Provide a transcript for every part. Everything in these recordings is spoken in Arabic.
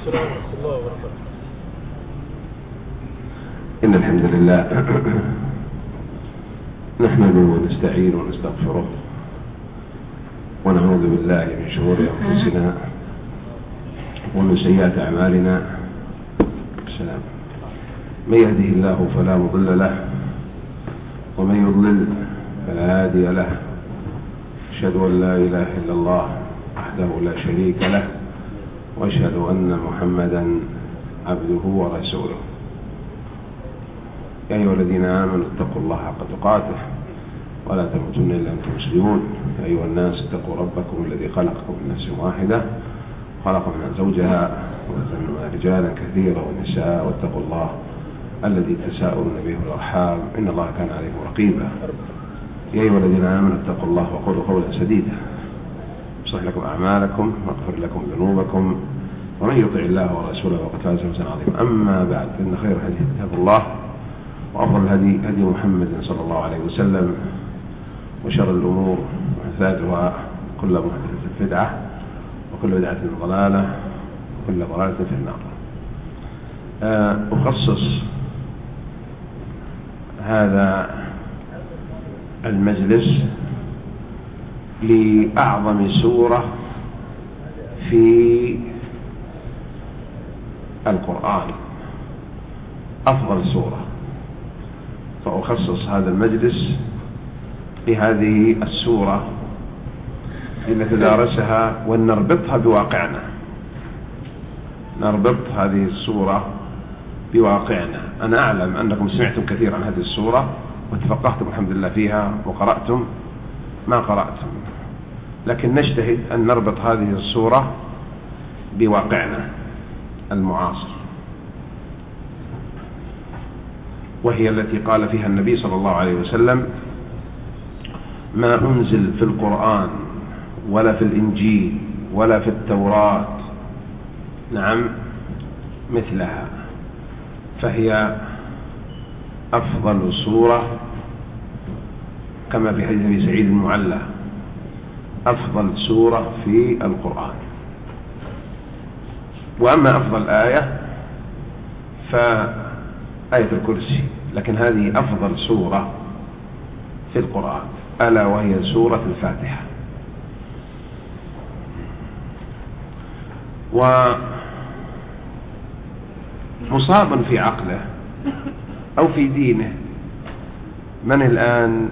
السلام ورحمة الله وبركاته. إن الحمد لله نحمده ونستعين ونستغفره ونعوذ بالله من شرور أنفسنا ومن سيئات أعمالنا. السلام. من يهده الله فلا مضل له ومن يضلل فلا هادي له. أشهد أن لا إله إلا الله وحده لا شريك له وأشهد أن محمدا عبده ورسوله. يا أيها الذين آمنوا اتقوا الله حق تقاته ولا تموتن إلا أنتم مسلمون. يا أيها الناس اتقوا ربكم الذي خلقكم من نفس واحدة خلق منها زوجها وبث منهما رجالا كثيرا ونساء واتقوا الله الذي تساءلون به والأرحام إن الله كان عليكم رقيبا. يا أيها الذين آمنوا اتقوا الله وقولوا قولا سديدا يصلح لكم أعمالكم ويغفر لكم ذنوبكم ومن يطع الله ورسوله فقد فاز فوزا عظيما. أما بعد فإن خير الحديث كتاب الله وأفضل الهدي هدي محمد صلى الله عليه وسلم وشر الأمور محدثاتها كل محدثة بدعة وكل بدعة ضلالة وكل ضلالة في النار. أخصص هذا المجلس لأعظم سورة في القرآن، أفضل سورة، فأخصص هذا المجلس لهذه السورة لنتدارسها ونربطها بواقعنا، نربط هذه السورة بواقعنا. أنا أعلم أنكم سمعتم كثيرا عن هذه السورة وتفقهتم الحمد لله فيها وقرأتم ما قرأتم، لكن نجتهد أن نربط هذه السورة بواقعنا المعاصر، وهي التي قال فيها النبي صلى الله عليه وسلم: ما أنزل في القرآن ولا في الإنجيل ولا في التوراة نعم مثلها، فهي أفضل سورة كما في حديث أبي سعيد المعلى، أفضل سورة في القرآن. وأما أفضل آية فآية الكرسي، لكن هذه أفضل سورة في القرآن ألا وهي سورة الفاتحة. ومصاب في عقله أو في دينه من الآن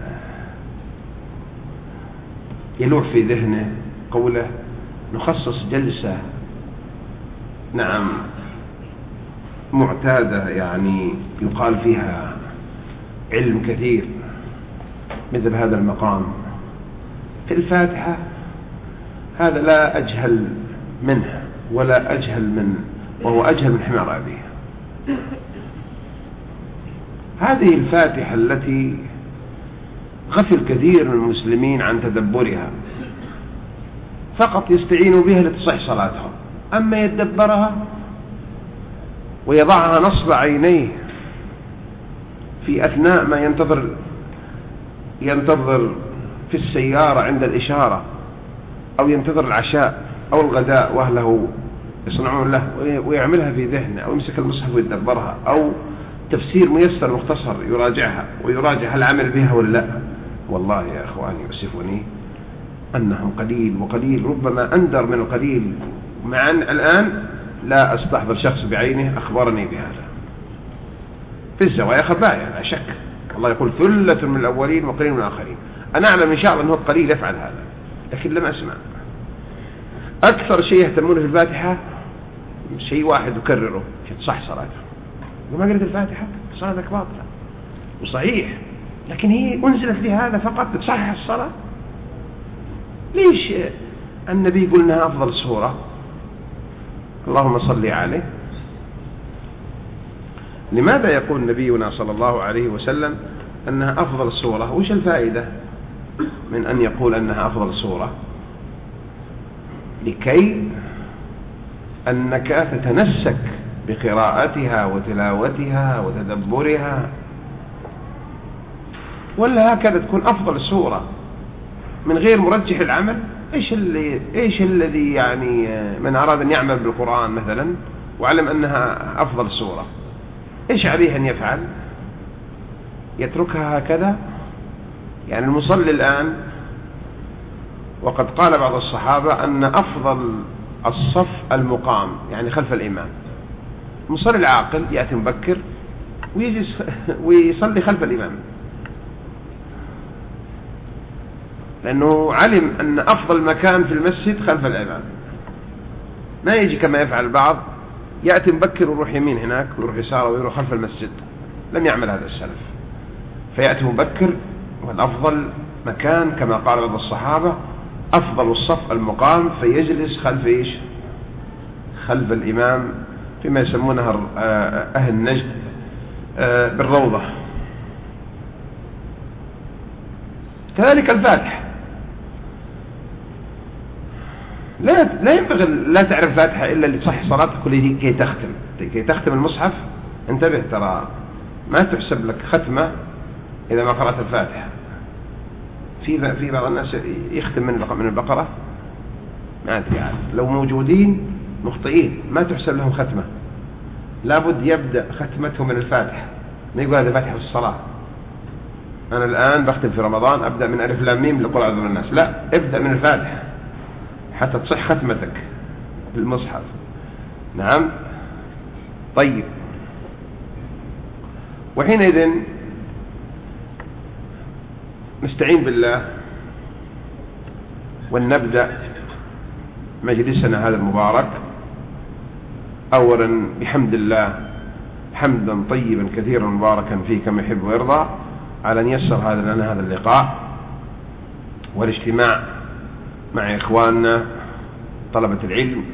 يلوح في ذهنه قوله نخصص جلسة نعم معتادة، يعني يقال فيها علم كثير مثل هذا المقام في الفاتحة، هذا لا أجهل منه ولا أجهل من، وهو أجهل من حمار أبيه. هذه الفاتحة التي غفل كثير من المسلمين عن تدبرها، فقط يستعينوا بها لتصح صلاتهم، أما يتدبرها ويضعها نصب عينيه في أثناء ما ينتظر في السيارة عند الإشارة، أو ينتظر العشاء أو الغداء وأهله يصنعون له ويعملها في ذهنه، أو يمسك المصحف ويتدبرها، أو تفسير ميسر مختصر يراجعها ويراجع هل عمل بها ولا لا. والله يا أخواني يؤسفني أنهم قليل وقليل، ربما أندر من القليل، مع أن الآن لا أستحضر شخص بعينه أخبرني بهذا. في الزوايا خبايا لا شك، الله يقول ثلة من الأولين وقليل من الآخرين. أنا أعلم إن شاء الله أنه قليل يفعل هذا، لكن لم أسمع. أكثر شيء يهتمون في الفاتحة شيء واحد يكرره في تصح صلاته، وما قرأت الفاتحة صلاتك باطلة، وصحيح، لكن هي أنزلت لهذا فقط تصحح الصلاة. ليش النبي يقول إنها أفضل سورة؟ اللهم صل عليه. لماذا يقول نبينا صلى الله عليه وسلم أنها أفضل سورة؟ وش الفائدة من أن يقول أنها أفضل سورة؟ لكي أنك تتنسك بقراءتها وتلاوتها وتدبرها، ولا هكذا تكون أفضل سورة من غير مرجح العمل؟ إيش الذي يعني من أراد أن يعمل بالقرآن مثلا وعلم أنها أفضل سورة، إيش عليه أن يفعل؟ يتركها هكذا؟ يعني المصلي الآن، وقد قال بعض الصحابة أن أفضل الصف المقام، يعني خلف الإمام. المصلي العاقل يأتي مبكر ويجلس ويصلي خلف الإمام، لأنه علم أن أفضل مكان في المسجد خلف الإمام. ما يجي كما يفعل البعض، يأتي مبكر ويروح يمين هناك ويروح يسار ويروح خلف المسجد. لم يعمل هذا السلف، فيأتي مبكر، والأفضل مكان كما قال بعض الصحابة أفضل الصف المقام، فيجلس خلف إيش؟ خلف الإمام، فيما يسمونها أهل نجد بالروضة. كذلك الفاتحة، لا ينبغي لا تعرف فاتحة إلا لتصح صلاتك كي تختم المصحف. انتبه، ترى ما تحسب لك ختمة إذا ما قرأت الفاتحة. في بعض الناس يختم من البقرة، ما أدري عاد، لو موجودين مخطئين ما تحسب لهم ختمة، لابد يبدأ ختمته من الفاتحة. ما يقول هذا فاتحة في الصلاة، أنا الآن بختم في رمضان أبدأ من ألف لام ميم لقل أعوذ برب الناس، لا، ابدأ من الفاتحة حتى تصح ختمتك في المصحف. نعم. طيب، وحينئذ نستعين بالله ونبدأ مجلسنا هذا المبارك أولا بحمد الله حمدا طيبا كثيرا مباركا فيه كما يحب ويرضى على أن يسر لنا هذا اللقاء والاجتماع مع إخواننا طلبة العلم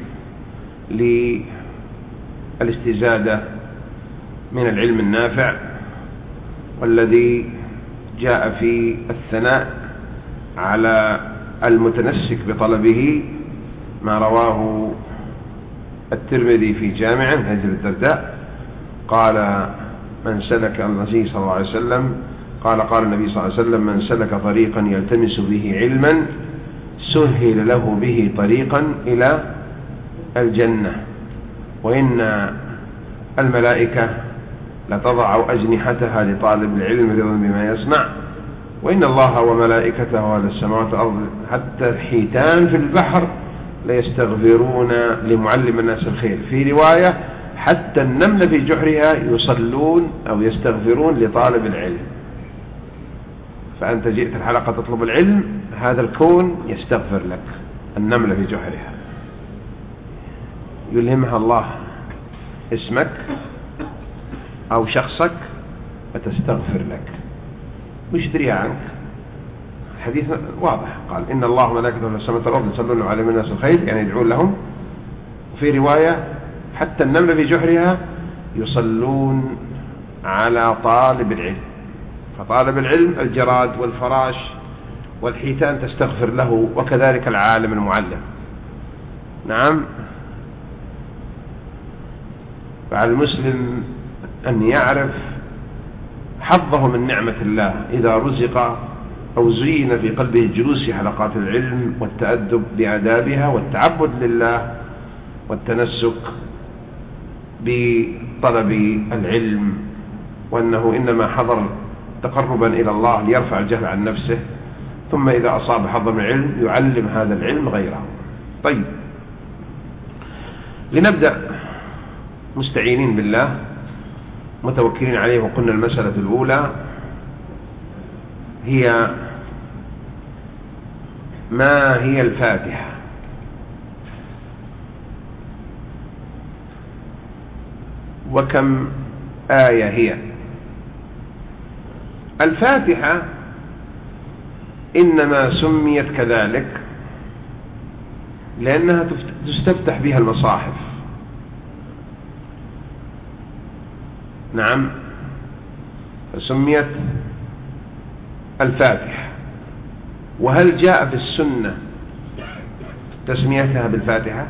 للاستزادة من العلم النافع، والذي جاء في الثناء على المتنسك بطلبه ما رواه الترمذي في جامعه من حديث الدرداء قال من سلك النبي صلى الله عليه وسلم قال النبي صلى الله عليه وسلم من سلك طريقا يلتمس به علما سهل له به طريقا إلى الجنة، وإن الملائكة لتضع أجنحتها لطالب العلم رضا بما يسمع، وإن الله وملائكته على السماوات والأرض حتى الحيتان في البحر ليستغفرون لمعلم الناس الخير. في رواية حتى النمل في جحرها يصلون أو يستغفرون لطالب العلم. فأنت جئت الحلقة تطلب العلم، هذا الكون يستغفر لك. النملة في جحرها يلهمها الله اسمك أو شخصك فتستغفر لك ويشتريها عنك. الحديث واضح، قال إن الله ملائكته في السماوات والأرض يصلون على الناس الخير، يعني يدعون لهم. وفي رواية حتى النملة في جحرها يصلون على طالب العلم. فطالب العلم الجراد والفراش والحيتان تستغفر له، وكذلك العالم المعلم. نعم. فعلى المسلم أن يعرف حظه من نعمة الله إذا رزق أو زين في قلبه الجلوس في حلقات العلم والتأدب بآدابها والتعبد لله والتنسك بطلب العلم، وأنه إنما حضر تقربا إلى الله ليرفع الجهل عن نفسه، ثم إذا أصاب حظ من العلم يعلم هذا العلم غيره. طيب، لنبدأ مستعينين بالله متوكلين عليه. وقلنا المسألة الأولى هي ما هي الفاتحة؟ وكم آية هي؟ الفاتحة إنما سميت كذلك لأنها تستفتح بها المصاحف. نعم، سميت الفاتحة. وهل جاء في السنة تسميتها بالفاتحة؟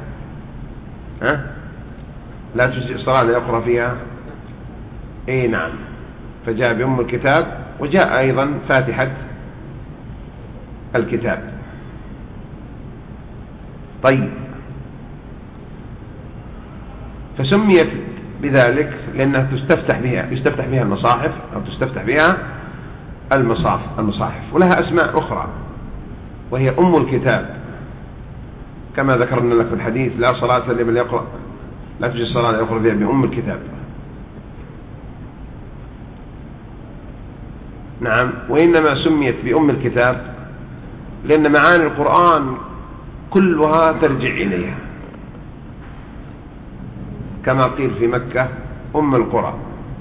لا تجزئ صلاة لا يقرأ فيها. اي نعم، فجاء بأم الكتاب وجاء أيضا فاتحة الكتاب. طيب، فسميت بذلك لأنها يستفتح بها المصاحف أو تستفتح بها المصاحف، ولها أسماء أخرى وهي أم الكتاب، كما ذكرنا لك في الحديث: لا صلاة لمن يقرأ، لا تجي الصلاة يقرأ فيها بأم الكتاب. نعم، وإنما سميت بأم الكتاب لأن معاني القرآن كلها ترجع إليها، كما قيل في مكة: أم القرى.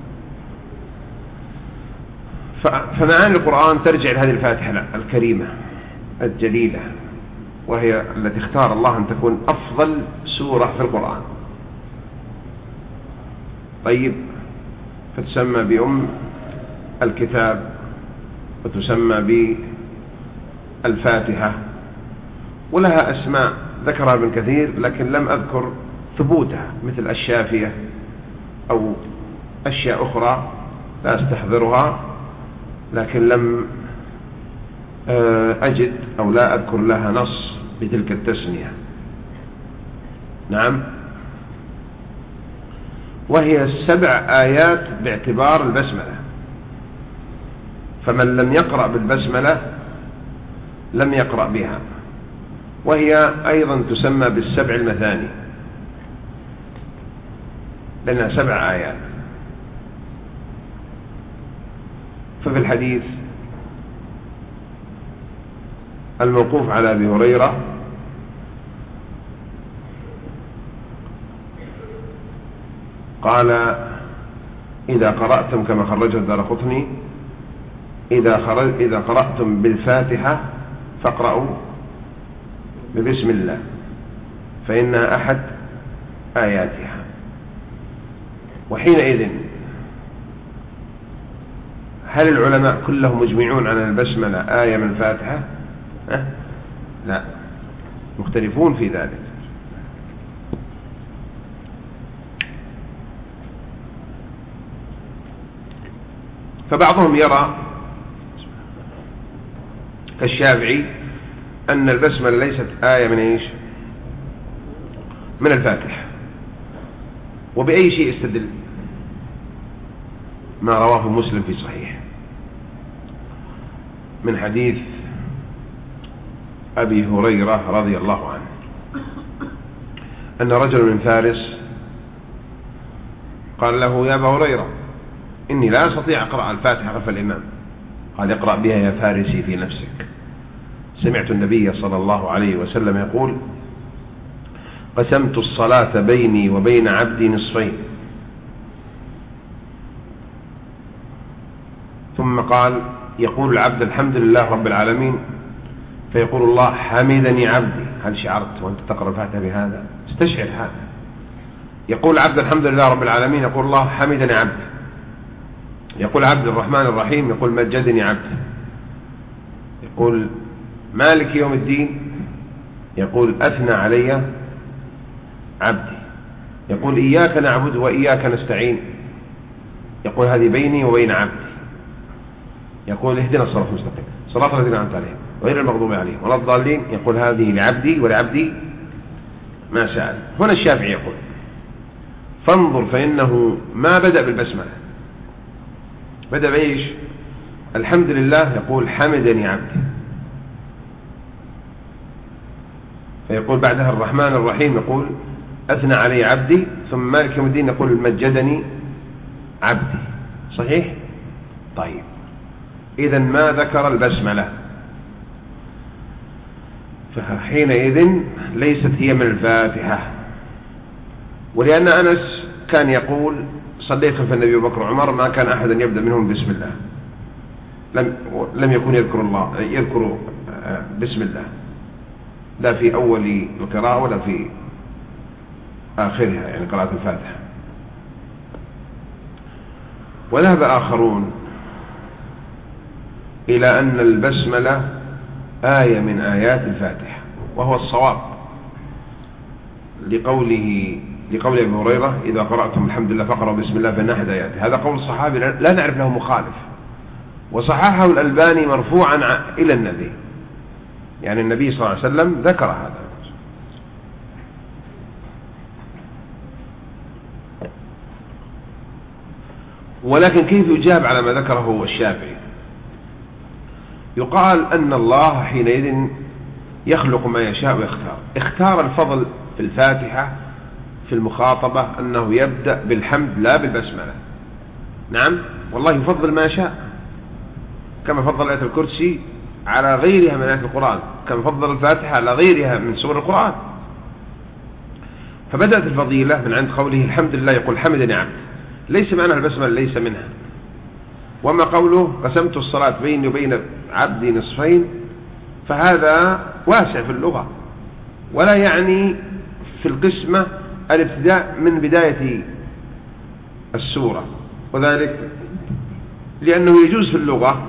فمعاني القرآن ترجع لهذه الفاتحة الكريمة الجليلة، وهي التي اختار الله أن تكون أفضل سورة في القرآن. طيب، فتسمى بأم الكتاب وتسمى بالفاتحة، ولها أسماء ذكرها ابن كثير لكن لم أذكر ثبوتها، مثل الشافية أو أشياء أخرى لا أستحضرها، لكن لم أجد أو لا أذكر لها نص بتلك التسمية. نعم، وهي 7 آيات باعتبار البسملة، فمن لم يقرأ بالبسملة لم يقرأ بها، وهي أيضا تسمى بال7 المثاني لأنها 7 آيات. ففي الحديث الموقوف على أبي هريرة قال: إذا قرأتم، كما خرجه الدارقطني: إذا قرأتم بالفاتحة فاقرأوا ببسم الله فإنها أحد آياتها. وحينئذ هل العلماء كلهم مجمعون على البسملة آية من الفاتحة؟ لا، مختلفون في ذلك. فبعضهم يرى كالشافعي أن البسملة ليست آية من إيش؟ من الفاتحة. وبأي شيء استدل؟ ما رواه مسلم في صحيح من حديث أبي هريرة رضي الله عنه أن رجل من فارس قال له: يا أبا هريرة، إني لا أستطيع أقرأ الفاتحة خلف الإمام. قال: اقرأ بها يا فارسي في نفسك. سمعت النبي صلى الله عليه وسلم يقول: قسمت الصلاة بيني وبين عبدي نصفين. ثم قال: يقول العبد: الحمد لله رب العالمين، فيقول الله: حمدني عبدي. هل شعرت وأنت تقرأ الفاتحة بهذا؟ استشعر هذا. يقول العبد: الحمد لله رب العالمين، يقول الله: حمدني عبدي. يقول عبد الرحمن الرحيم، يقول: مجدني عبدي. يقول مالك يوم الدين، يقول: أثنى علي عبدي. يقول: إياك نعبد وإياك نستعين، يقول: هذه بيني وبين عبدي. يقول: اهدنا الصراط المستقيم، صراط الذين أنعمت عليهم غير المغضوب عليهم ولا الضالين، يقول: هذه لعبدي ولعبدي ما سأل. هنا الشافعي يقول: فانظر، فإنه ما بدأ بالبسملة، بدأ بإيش؟ الحمد لله، يقول: حمدني عبدي. فيقول بعدها الرحمن الرحيم، يقول: أثنى علي عبدي. ثم مالك يوم الدين يقول: مجدني عبدي. صحيح؟ طيب، إذن ما ذكر البسملة، فحينئذ ليست هي من الفاتحة. ولأن أنس كان يقول: صليت خلف النبي وبكر وعمر ما كان أحد يبدأ منهم بسم الله، لم يكن يذكر بسم الله، لا في أول القراءة ولا في آخرها، يعني قراءة الفاتحة. وذهب آخرون إلى أن البسملة آية من آيات الفاتحة، وهو الصواب، لقول أبي هريرة: إذا قرأتم الحمد لله فاقرأوا بسم الله فإن أحد آياته. هذا قول الصحابي لا نعرف له مخالف، وصححه الألباني مرفوعا إلى النبي، يعني النبي صلى الله عليه وسلم ذكر هذا. ولكن كيف يجاب على ما ذكره هو الشافعي؟ يقال أن الله حينئذ يخلق ما يشاء ويختار. اختار الفضل في الفاتحة في المخاطبة أنه يبدأ بالحمد لا بالبسملة. نعم، والله يفضل ما يشاء، كما فضل آية الكرسي على غيرها من آيات القرآن، كما فضل الفاتحة على غيرها من سور القرآن. فبدأت الفضيلة من عند قوله الحمد لله، يقول حمدني عبد، ليس معنى البسملة، ليس منها. وما قوله قسمت الصلاة بيني وبين عبدي نصفين، فهذا واسع في اللغة، ولا يعني في القسمة الابتداء من بداية السورة، وذلك لأنه يجوز في اللغة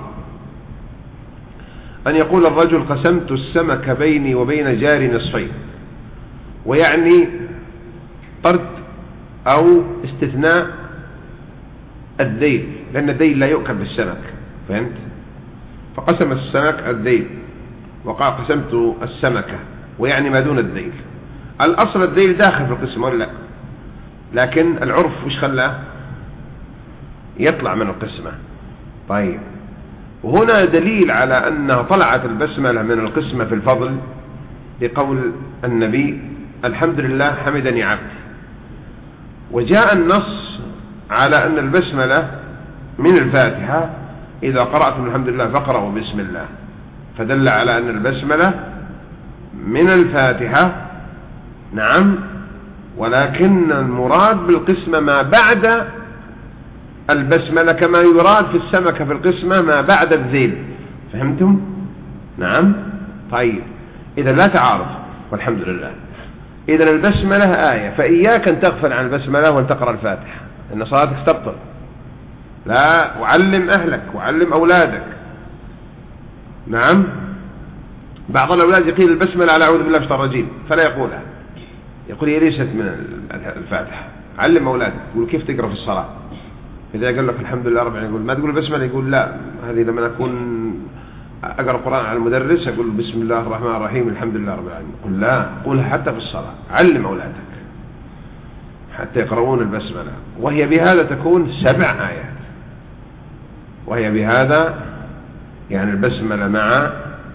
أن يقول الرجل قسمت السمك بيني وبين جاري نصفين، ويعني طرد أو استثناء الذيل، لأن الذيل لا يؤكل بالسمك، فهمت؟ فقسم السمك الذيل وقال قسمت السمكة، ويعني ما دون الذيل. الأصل الذيل داخل في القسم ولا لا؟ لكن العرف وش خلاه يطلع من القسمة. طيب، وهنا دليل على أنها طلعت البسملة من القسمة في الفضل بقول النبي الحمد لله حمدني عبدي. وجاء النص على أن البسملة من الفاتحة، إذا قرأتم الحمد لله فاقرأوا بسم الله، فدل على أن البسملة من الفاتحة. نعم، ولكن المراد بالقسمة ما بعد البسملة، كما يراد في السمكة في القسمة ما بعد الذيل، فهمتم؟ نعم. طيب، إذا لا تعارض والحمد لله. إذا البسملة آية، فإياك أن تغفل عن البسملة وأن تقرأ الفاتحة، إن صلاتك تبطل. لا، وعلم أهلك وعلم أولادك. نعم، بعض الأولاد يقيل البسملة على أعوذ بالله من الشيطان الرجيم فلا يقولها، يقول هي ليست من الفاتحة. علم أولادك، يقول كيف تقرأ في الصلاة. إذا قال لك الحمد لله رب العالمين، يقول ما تقول البسملة، يقول لا، هذه لما أكون أقرأ القرآن على المدرس أقول بسم الله الرحمن الرحيم الحمد لله رب العالمين. يقول لا، قولها حتى في الصلاة. علم أولادك حتى يقرؤون البسملة، وهي بهذا تكون 7 آيات، وهي بهذا يعني البسملة مع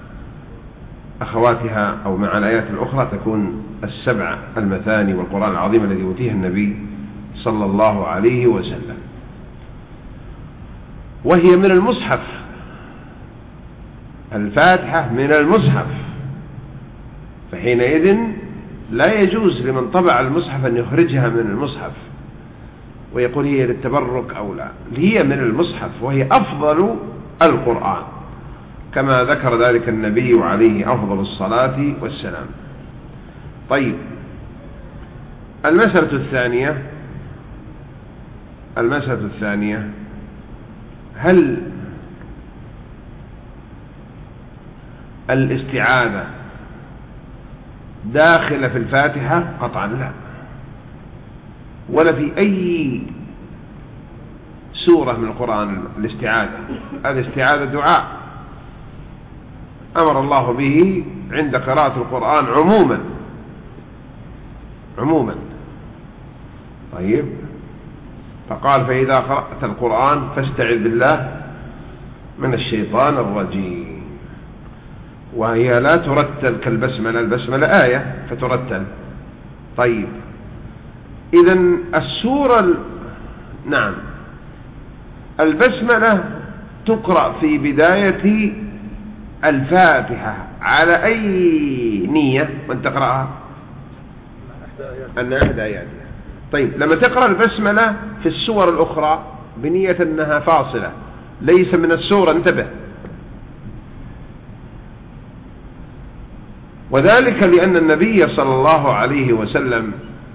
أخواتها أو مع الآيات الأخرى تكون 7 المثاني والقرآن العظيم الذي أوتيه النبي صلى الله عليه وسلم. وهي من المصحف، الفاتحة من المصحف، فحينئذ لا يجوز لمن طبع المصحف أن يخرجها من المصحف ويقول هي للتبرك أو لا، هي من المصحف وهي أفضل القرآن، كما ذكر ذلك النبي عليه أفضل الصلاة والسلام. طيب، المسألة الثانية، هل الاستعاذة داخلة في الفاتحة؟ قطعا لا، ولا في أي سورة من القرآن الاستعاذة. هذه استعاذة دعاء أمر الله به عند قراءة القرآن عموما. طيب، فقال فإذا قرأت القرآن فاستعذ بالله من الشيطان الرجيم، وهي لا ترتل كالبسملة، البسملة آية فترتل. طيب، إذن السورة نعم، البسملة تقرأ في بداية الفاتحة على أي نية من تقرأها؟ أن أحد آياتها. طيب، لما تقرأ البسملة في السور الأخرى بنية أنها فاصلة ليس من السورة، انتبه، وذلك لأن النبي صلى الله عليه وسلم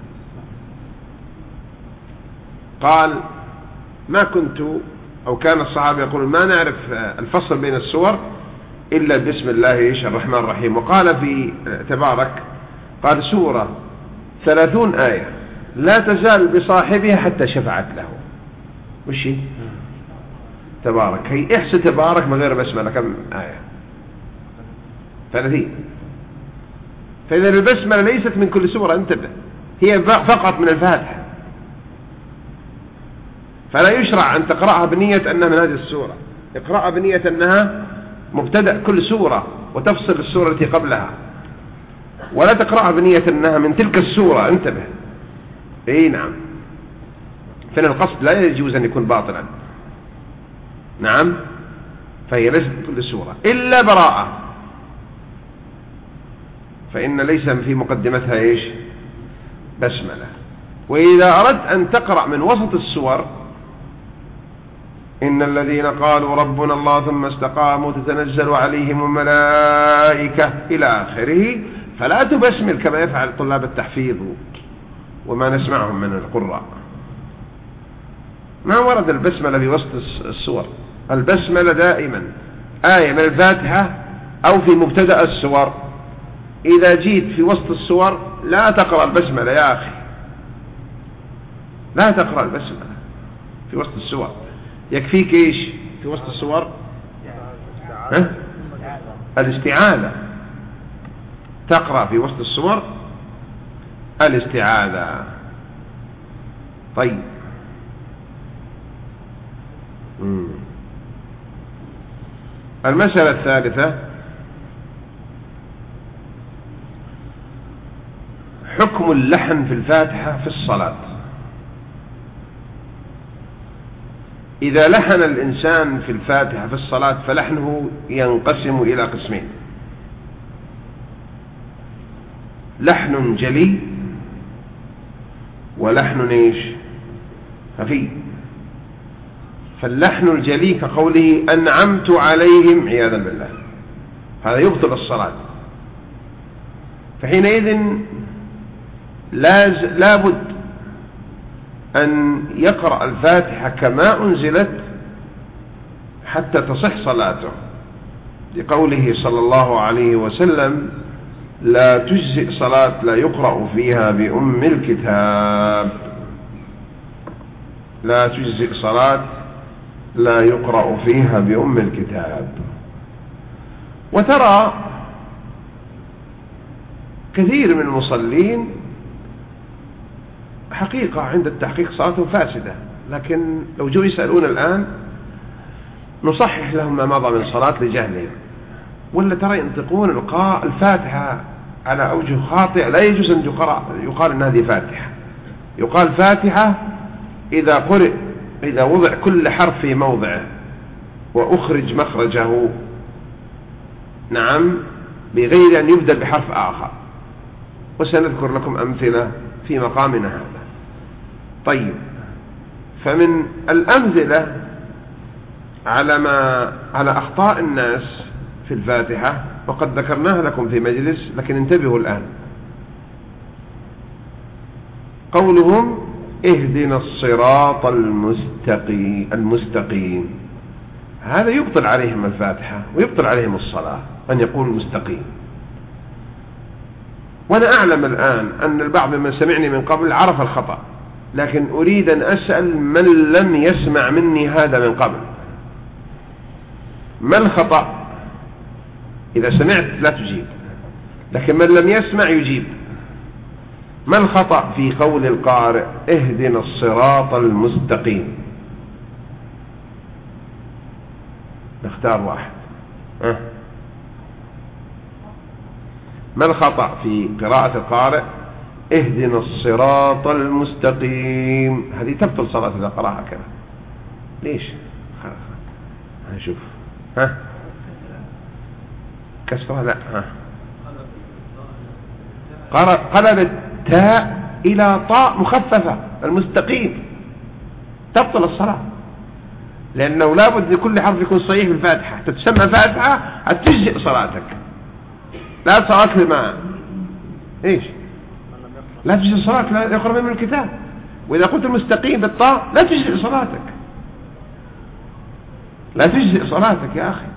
قال ما كنت، أو كان الصحابة يقول ما نعرف الفصل بين السور إلا بسم الله الرحمن الرحيم. وقال في تبارك قال سورة 30 آية لا تزال بصاحبها حتى شفعت له. وش هي تبارك؟ هي احسن تبارك من غير بسملة كم آية؟ 30. فإذا البسملة ليست من كل سورة، انتبه، هي فقط من الفاتحة. فلا يشرع أن تقرأها بنية أنها من هذه السورة، اقرأها بنية أنها مبتدأ كل سورة وتفصل السورة التي قبلها، ولا تقرأها بنية أنها من تلك السورة. انتبه. اي نعم، فإن القصد لا يجوز أن يكون باطلا. نعم، فهي ليست كل سورة إلا براءة، فإن ليس في مقدمتها إيش؟ بسملة. وإذا أردت أن تقرأ من وسط السور إن الذين قالوا ربنا الله ثم استقاموا تتنزل عليهم الملائكة إلى آخره، فلا تبسمل كما يفعل طلاب التحفيظ وما نسمعهم من القراء. ما ورد البسملة في وسط السور. البسملة دائما آية من الفاتحة أو في مبتدأ السور. إذا جيت في وسط السور لا تقرأ البسملة يا أخي، لا تقرأ البسملة في وسط السور. يكفيك إيش في وسط السور؟ الاستعاذة. تقرأ في وسط السور الاستعاذة. طيب، المسألة الثالثة حكم اللحن في الفاتحة في الصلاة. إذا لحن الإنسان في الفاتحة في الصلاة فلحنه ينقسم إلى قسمين: لحن جلي ولحن ايش؟ خفي. فاللحن الجلي كقوله أنعمت عليهم عياذا بالله، هذا يبطل الصلاة. فحينئذ لابد أن يقرأ الفاتحة كما أنزلت حتى تصح صلاته، لقوله صلى الله عليه وسلم: لا تجزئ صلاة لا يقرأ فيها بأم الكتاب. لا تجزئ صلاة لا يقرأ فيها بأم الكتاب. وترى كثير من المصلين حقيقة عند التحقيق صلاتهم فاسدة، لكن لو جو يسألون الآن نصحح لهم ما مضى من صلاة لجهلهم. ولا ترى ينطقون الفاتحة على أوجه خاطئة. لا يجوز أن يقال أن هذه فاتحة. يقال فاتحة إذا وضع كل حرف في موضعه وأخرج مخرجه، نعم، بغير أن يبدأ بحرف آخر، وسنذكر لكم أمثلة في مقامنا هذا. طيب، فمن الأمثلة على أخطاء الناس في الفاتحة، وقد ذكرناها لكم في مجلس، لكن انتبهوا الآن. قولهم اهدنا الصراط المستقيم، هذا يبطل عليهم الفاتحة ويبطل عليهم الصلاة أن يقول مستقيم. وأنا أعلم الآن أن البعض من سمعني من قبل عرف الخطأ، لكن أريد أن أسأل من لم يسمع مني هذا من قبل: ما الخطأ؟ إذا سمعت لا تجيب، لكن من لم يسمع يجيب. ما الخطأ في قول القارئ اهدنا الصراط المستقيم؟ نختار واحد. ما الخطأ في قراءة القارئ اهدنا الصراط المستقيم؟ هذه تبطل صلاة إذا قرأها كذا. ليش؟ هنشوف. كسرها لا. قلب التاء إلى طاء مخففة، المستقيم، تبطل الصلاة، لأنه لابد لكل حرف يكون صحيح في الفاتحة. تتسمى فاتحة هتجزئ صلاتك، لا صلاة لما إيش؟ لا تجزئ صلاتك، لا يقرأ من الكتاب. وإذا قلت المستقيم بالطاء لا تجزئ صلاتك، لا تجزئ صلاتك يا أخي.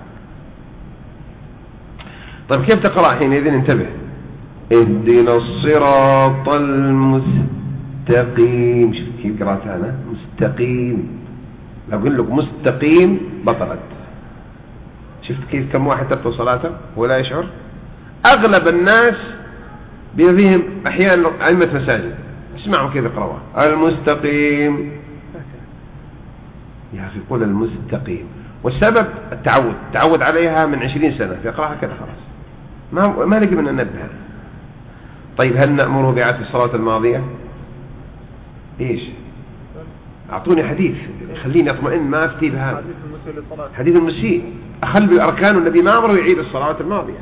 طيب كيف تقرأ حينئذ؟ انتبه: اهدنا الصراط المستقيم. شفت كيف قرأتها أنا؟ مستقيم. لو أقول لك مستقيم بطلت. شفت كيف كم واحد تبطل صلاته ولا يشعر؟ أغلب الناس بيفهم أحيانا أئمة مساجد، اسمعوا كيف يقرأوها: المستقيم. يا أخي قل المستقيم. والسبب التعود، تعود عليها من 20 سنة يقرأها كذا خلاص، ما لقي من النبه. طيب هل نأمره بإعادة الصلاة الماضية؟ إيش؟ أعطوني حديث خليني أطمئن، ما أفتي بهذا. حديث المسيء أخل بالأركان، والنبي ما أمره يعيد الصلوات الماضية.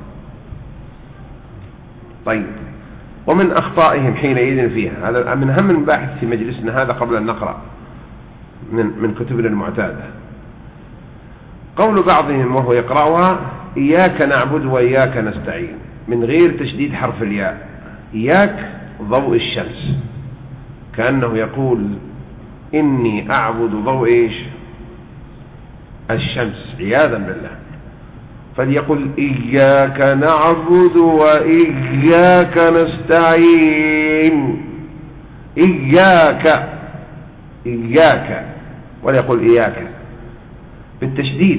طيب ومن أخطائهم حينئذ فيها، هذا من أهم المباحث في مجلسنا هذا قبل أن نقرأ من كتبنا المعتادة، قول بعضهم وهو يقرأها: إياك نعبد وإياك نستعين، من غير تشديد حرف الياء. إياك ضوء الشمس، كأنه يقول إني أعبد ضوء إيش؟ الشمس عياذا بالله. فليقل إياك نعبد وإياك نستعين، إياك إياك، وليقل إياك بالتشديد.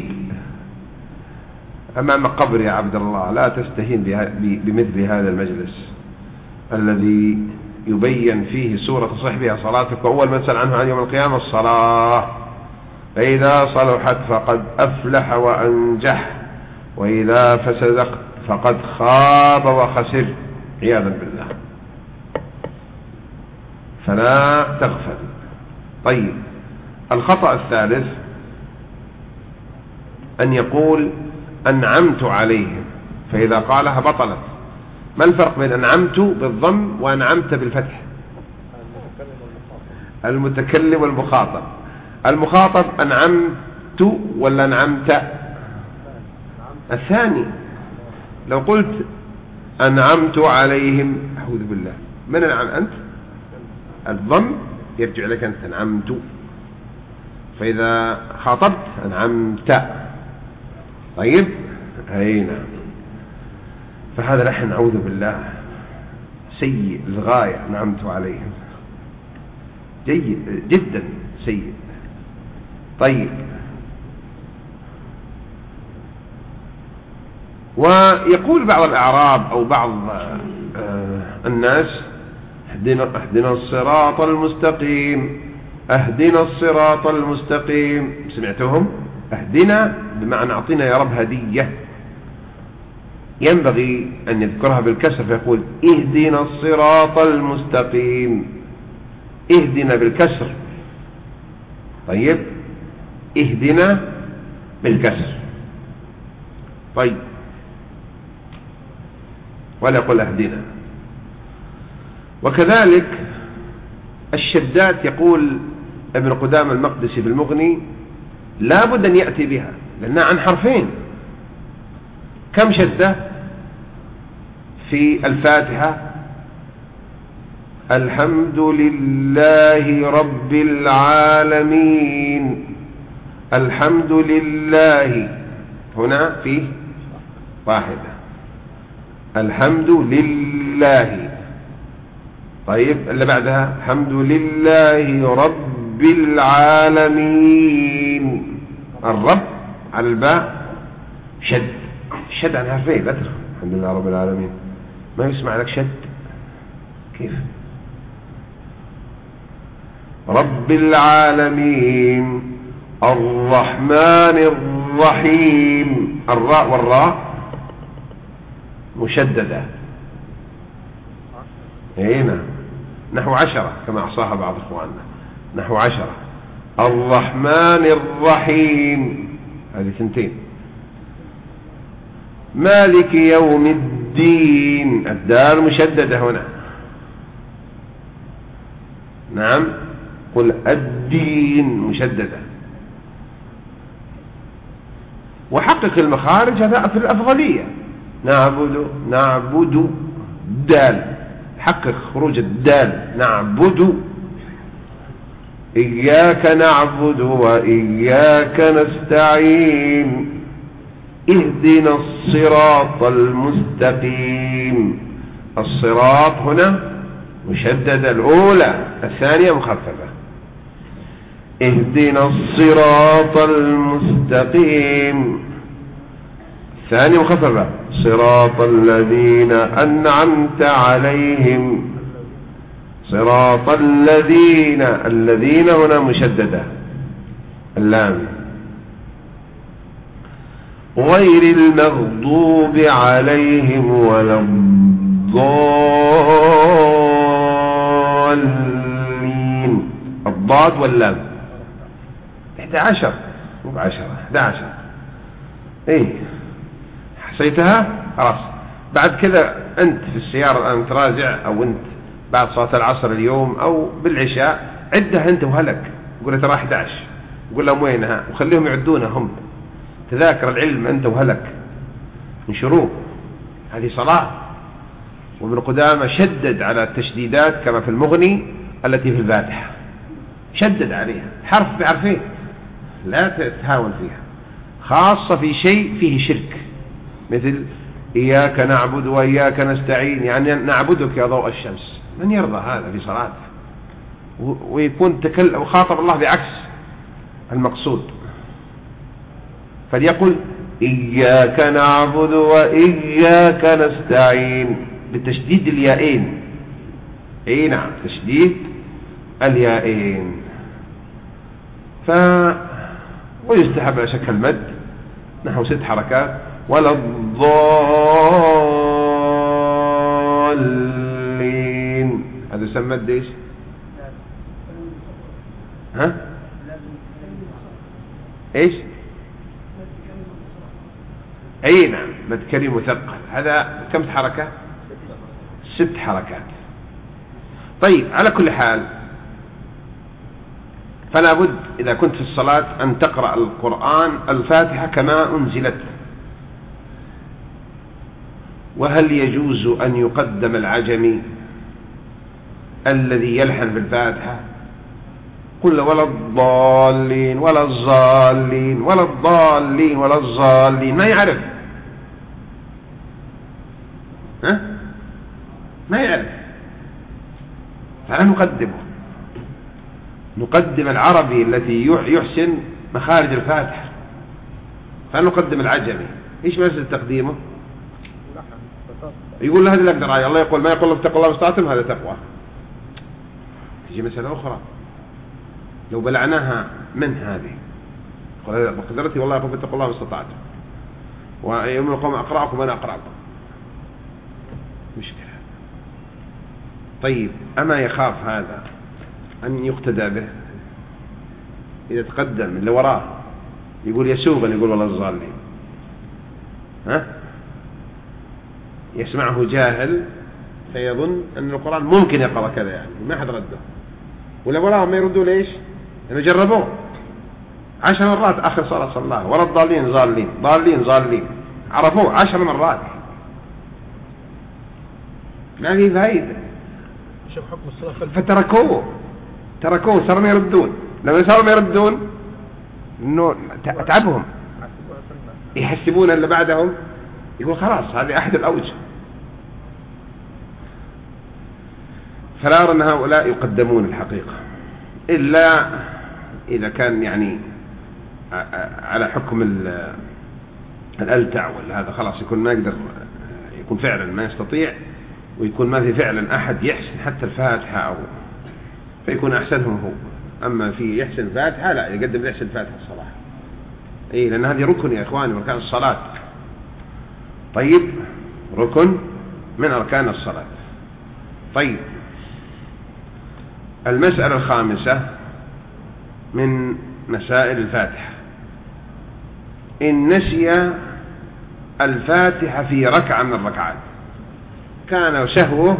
أمام قبر يا عبد الله لا تستهين بمثل هذا المجلس الذي يبين فيه سورة تصح بها صلاتك، وأول من سأل عنه عن يوم القيامة الصلاة، فإذا صلحت فقد أفلح وأنجح، وإذا فسدت فقد خاب وخسر عياذا بالله. فلا تغفل. طيب الخطأ الثالث أن يقول أنعمت عليهم، فإذا قالها بطلت. ما الفرق بين أنعمت بالضم وأنعمت بالفتح؟ المتكلم والمخاطب. المخاطب أنعمت ولا أنعمت؟ الثاني. لو قلت أنعمت عليهم أعوذ بالله، من أنعم أنت؟ الضم يرجع لك أنت، أنعمت. فإذا خاطبت أنعمت. طيب هينا. فهذا لحن أعوذ بالله سيء للغاية، أنعمت عليهم جيد جدا سيء. طيب ويقول بعض الأعراب أو بعض الناس اهدنا الصراط المستقيم، اهدنا الصراط المستقيم. سمعتهم؟ اهدنا بمعنى اعطينا يا رب هدية، ينبغي أن يذكرها بالكسر فيقول اهدنا الصراط المستقيم، اهدنا بالكسر. طيب اهدنا بالكسر. طيب ولا يقول اهدنا. وكذلك الشدات يقول ابن قدامة المقدسي في المغني لا بد أن يأتي بها لأنها عن حرفين. كم شدة في الفاتحة؟ الحمد لله رب العالمين، الحمد لله هنا فيه واحدة، الحمد لله. طيب اللي بعدها الحمد لله رب العالمين، الرب على الباء شد، شد عن حرفين لا تدخل. الحمد لله رب العالمين ما يسمع لك شد كيف؟ رب العالمين الرحمن الرحيم، الراء والراء مشددة هنا نحو 10 كما أحصاها بعض إخواننا، نحو 10. الرحمن الرحيم هذه 2. مالك يوم الدين، الدال مشددة هنا. نعم قل الدين مشددة. وحقق المخارج هذا في الأفضلية. نعبد دال، حقق خروج الدال. نعبد، إياك نعبد وإياك نستعين، اهدنا الصراط المستقيم. الصراط هنا مشددة الأولى، الثانية مخففة. اهدنا الصراط المستقيم، الثانية مخففة. صراط الذين أنعمت عليهم، صراط الذين، الذين هنا مشددة. اللام. غير المغضوب عليهم ولا الضالين. الضاد واللام 11 مو ب10 11. ايه حسيتها خلاص. بعد كذا انت في السيارة الان تراجع، او انت بعد صلاة العصر اليوم او بالعشاء عدها انت وهلك، قول ترى 11، قول لهم وينها وخليهم يعدونها هم. تذاكر العلم انت وهلك انشروه، هذه صلاة. وابن قدامة شدد على التشديدات كما في المغني التي في الفاتحة، شدد عليها حرف بحرفين، لا تتهاون فيها، خاصة في شيء فيه شرك، مثل إياك نعبد وإياك نستعين، يعني نعبدك يا ضوء الشمس. من يرضى هذا في صلاة؟ ويكون وخاطب الله بعكس المقصود. فليقل إياك نعبد وإياك نستعين بتشديد اليائين. اي نعم، تشديد اليائين. ويستحب على شكل المد نحو 6 حركات. ولا الضالين، هذا يسمى مد ايش؟ ها ايش؟ اي نعم، مد كلمة مثقل. هذا كم حركة؟ 6 حركات. طيب، على كل حال فلا بد إذا كنت في الصلاة أن تقرأ القرآن الفاتحة كما أنزلت. وهل يجوز أن يقدم العجمي الذي يلحن في الفاتحة؟ قل ولا الضالين ولا الضالين ولا الضالين ولا الضالين، ما يعرف، ها؟ ما يعرف، فلا نقدمه. نقدم العربي الذي يحسن مخارج الفاتحة، فنقدم العجمي. ايش مسألة تقديمه؟ يقول له هذه الأقدر، الله يقول ما يقول له اتقوا الله ما استطعتم، هذا تقوى. تجي مسألة أخرى لو بلعناها من هذه، بقدرتي والله يقول اتقوا الله ما استطعتم، ويوم القوم أقرأكم أنا أقرأكم، مشكلة. طيب، أما يخاف هذا أن يقتدى به؟ إذا تقدم اللي وراه يقول يسوغ أن يقول والله الضالين، ها؟ يسمعه جاهل فيظن أن القرآن ممكن يقرأ كذا، يعني ما حد رده، ولا وراهم ما يردوا. ليش؟ لأنه جربوه 10 مرات آخر صلاة صلاها، ولا الضالين ضالين ضالين ضالين، عرفوه 10 مرات، ما في فايدة. فتركوه صاروا ما يردون. لما صاروا ما يردون إنه تعبهم، يحسبون اللي بعدهم، يقول خلاص هذه أحد الأوجه. فلا أرى أن هؤلاء يقدمون الحقيقة، إلا إذا كان يعني على حكم الألتع ولا هذا، خلاص يكون ما يقدر، يكون فعلا ما يستطيع، ويكون ما في فعلا أحد يحسن حتى الفاتحة، أو فيكون أحسنهم هو. أما في يحسن الفاتحة لا، يقدم يحسن الفاتحة الصلاة. إيه، لأن هذه ركن يا إخواني من أركان الصلاة. طيب، ركن من أركان الصلاة. طيب، المسألة الخامسة من مسائل الفاتحة: إن نسي الفاتحة في ركعة من الركعات، كان سهوه،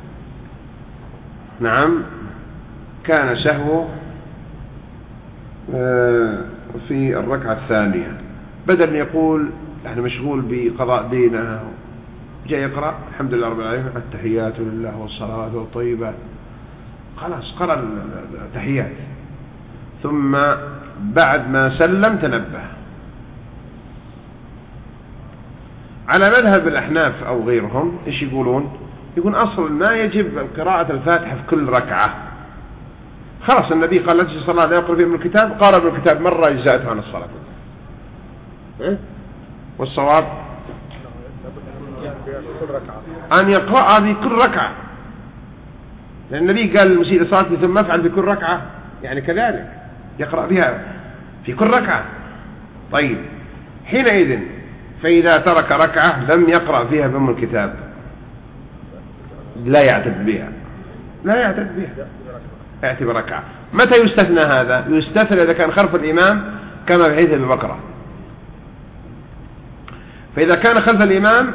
نعم كان سهوه في الركعة الثانية، بدل يقول نحن مشغول بقضاء دينه، جاء يقرأ الحمد لله رب العالمين التحيات لله والصلاة والطيبات، خلاص قرأ التحيات، ثم بعد ما سلم تنبه. على مذهب الأحناف أو غيرهم إيش يقولون؟ يقول أصلا ما يجب قراءة الفاتحة في كل ركعة، خلاص النبي قال لجل صلاة لا يقرأ فيه من الكتاب، قارب الكتاب مرة إجزاءته عن الصلاة. والصواب أن يقرأها في كل ركعة، لأن النبي قال المسيء لصلاته ثم افعل في كل ركعة، يعني كذلك يقرأ بها في كل ركعة. طيب حينئذ فإذا ترك ركعة لم يقرأ فيها بأم الكتاب لا يعتد بها، لا يعتد بها، يأتي بركعة. متى يستثنى هذا؟ يستثنى إذا كان خلف الإمام كما في حديث أبي بكر. فإذا كان خلف الإمام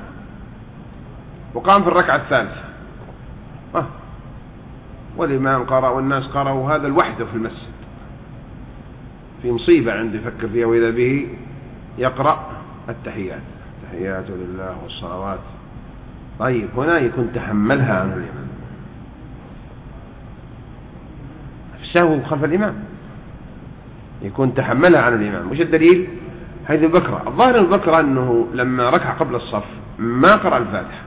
وقام في الركعة الثالثة والإمام قرأ والناس قرأوا، هذا الوحده في المسجد في مصيبة عنده يفكر فيها، وإذا به يقرأ التحيات، التحيات لله والصلوات. طيب هنا يكون تحملها عن الإمام، السهو خلف الإمام يكون تحملها عن الإمام. وش الدليل؟ هذه البكرة. الظاهر البكرة أنه لما ركع قبل الصف ما قرأ الفاتحة،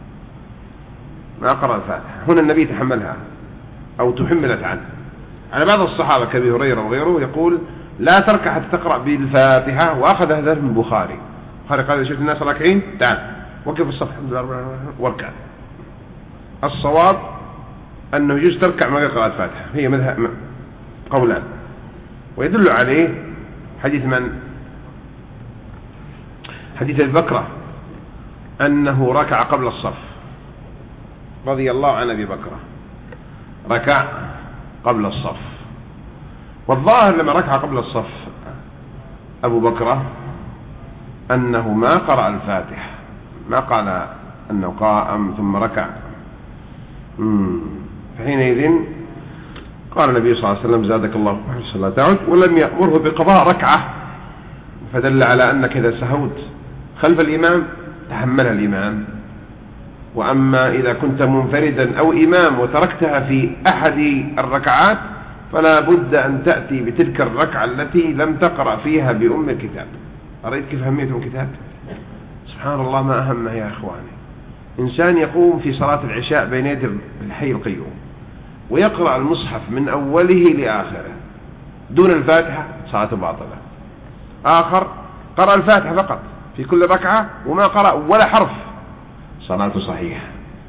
ما قرأ الفاتحة. هنا النبي تحملها أو تحملت عنه. على بعض الصحابة كأبي هريرة وغيره يقول لا تركع حتى تقرأ بالفاتحة، وأخذ هذا من البخاري. البخاري قال شفت الناس راكعين تعال وقف الصف الحمد لله واركع. الصواب أنه يجوز تركع ما يقرأ الفاتحة، هي مذهب قولان، ويدل عليه حديث من؟ حديث البكرة أنه ركع قبل الصف رضي الله عن أبي بكرة، ركع قبل الصف. والظاهر لما ركع قبل الصف أبو بكرة أنه ما قرأ الفاتحة، ما قال أنه قائم ثم ركع. فحينئذ قال النبي صلى الله عليه وسلم زادك الله صلى تعد، ولم يأمره بقضاء ركعة، فدل على أنك إذا سهوت خلف الإمام تحملها الإمام. وأما إذا كنت منفردا أو إمام وتركتها في أحد الركعات فلا بد أن تأتي بتلك الركعة التي لم تقرأ فيها بأم الكتاب. أرأيت كيف أهمية أم الكتاب؟ سبحان الله ما أهمها يا إخواني. إنسان يقوم في صلاة العشاء بين يدي الحي القيوم ويقرأ المصحف من أوله لآخره دون الفاتحة، صلاته باطلة. آخر قرأ الفاتحة فقط في كل ركعة وما قرأ ولا حرف، صلاته صحيحة.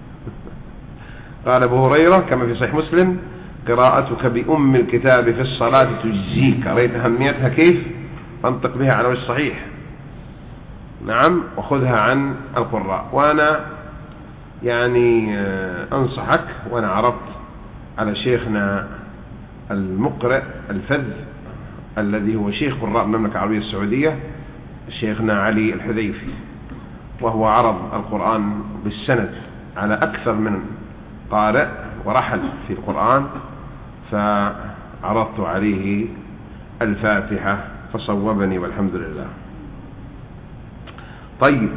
قال أبو هريرة كما في صحيح مسلم قراءتك بأم الكتاب في الصلاة تجزيك. رأيت أهميتها كيف؟ فانطق بها على وجه صحيح. نعم، وخذها عن القراء. وأنا يعني أنصحك، وأنا عرضت على شيخنا المقرئ الفذ الذي هو شيخ قراء المملكة العربية السعودية، شيخنا علي الحذيفي، وهو عرض القرآن بالسند على أكثر من قارئ ورحل في القرآن، فعرضت عليه الفاتحة فصوبني والحمد لله. طيب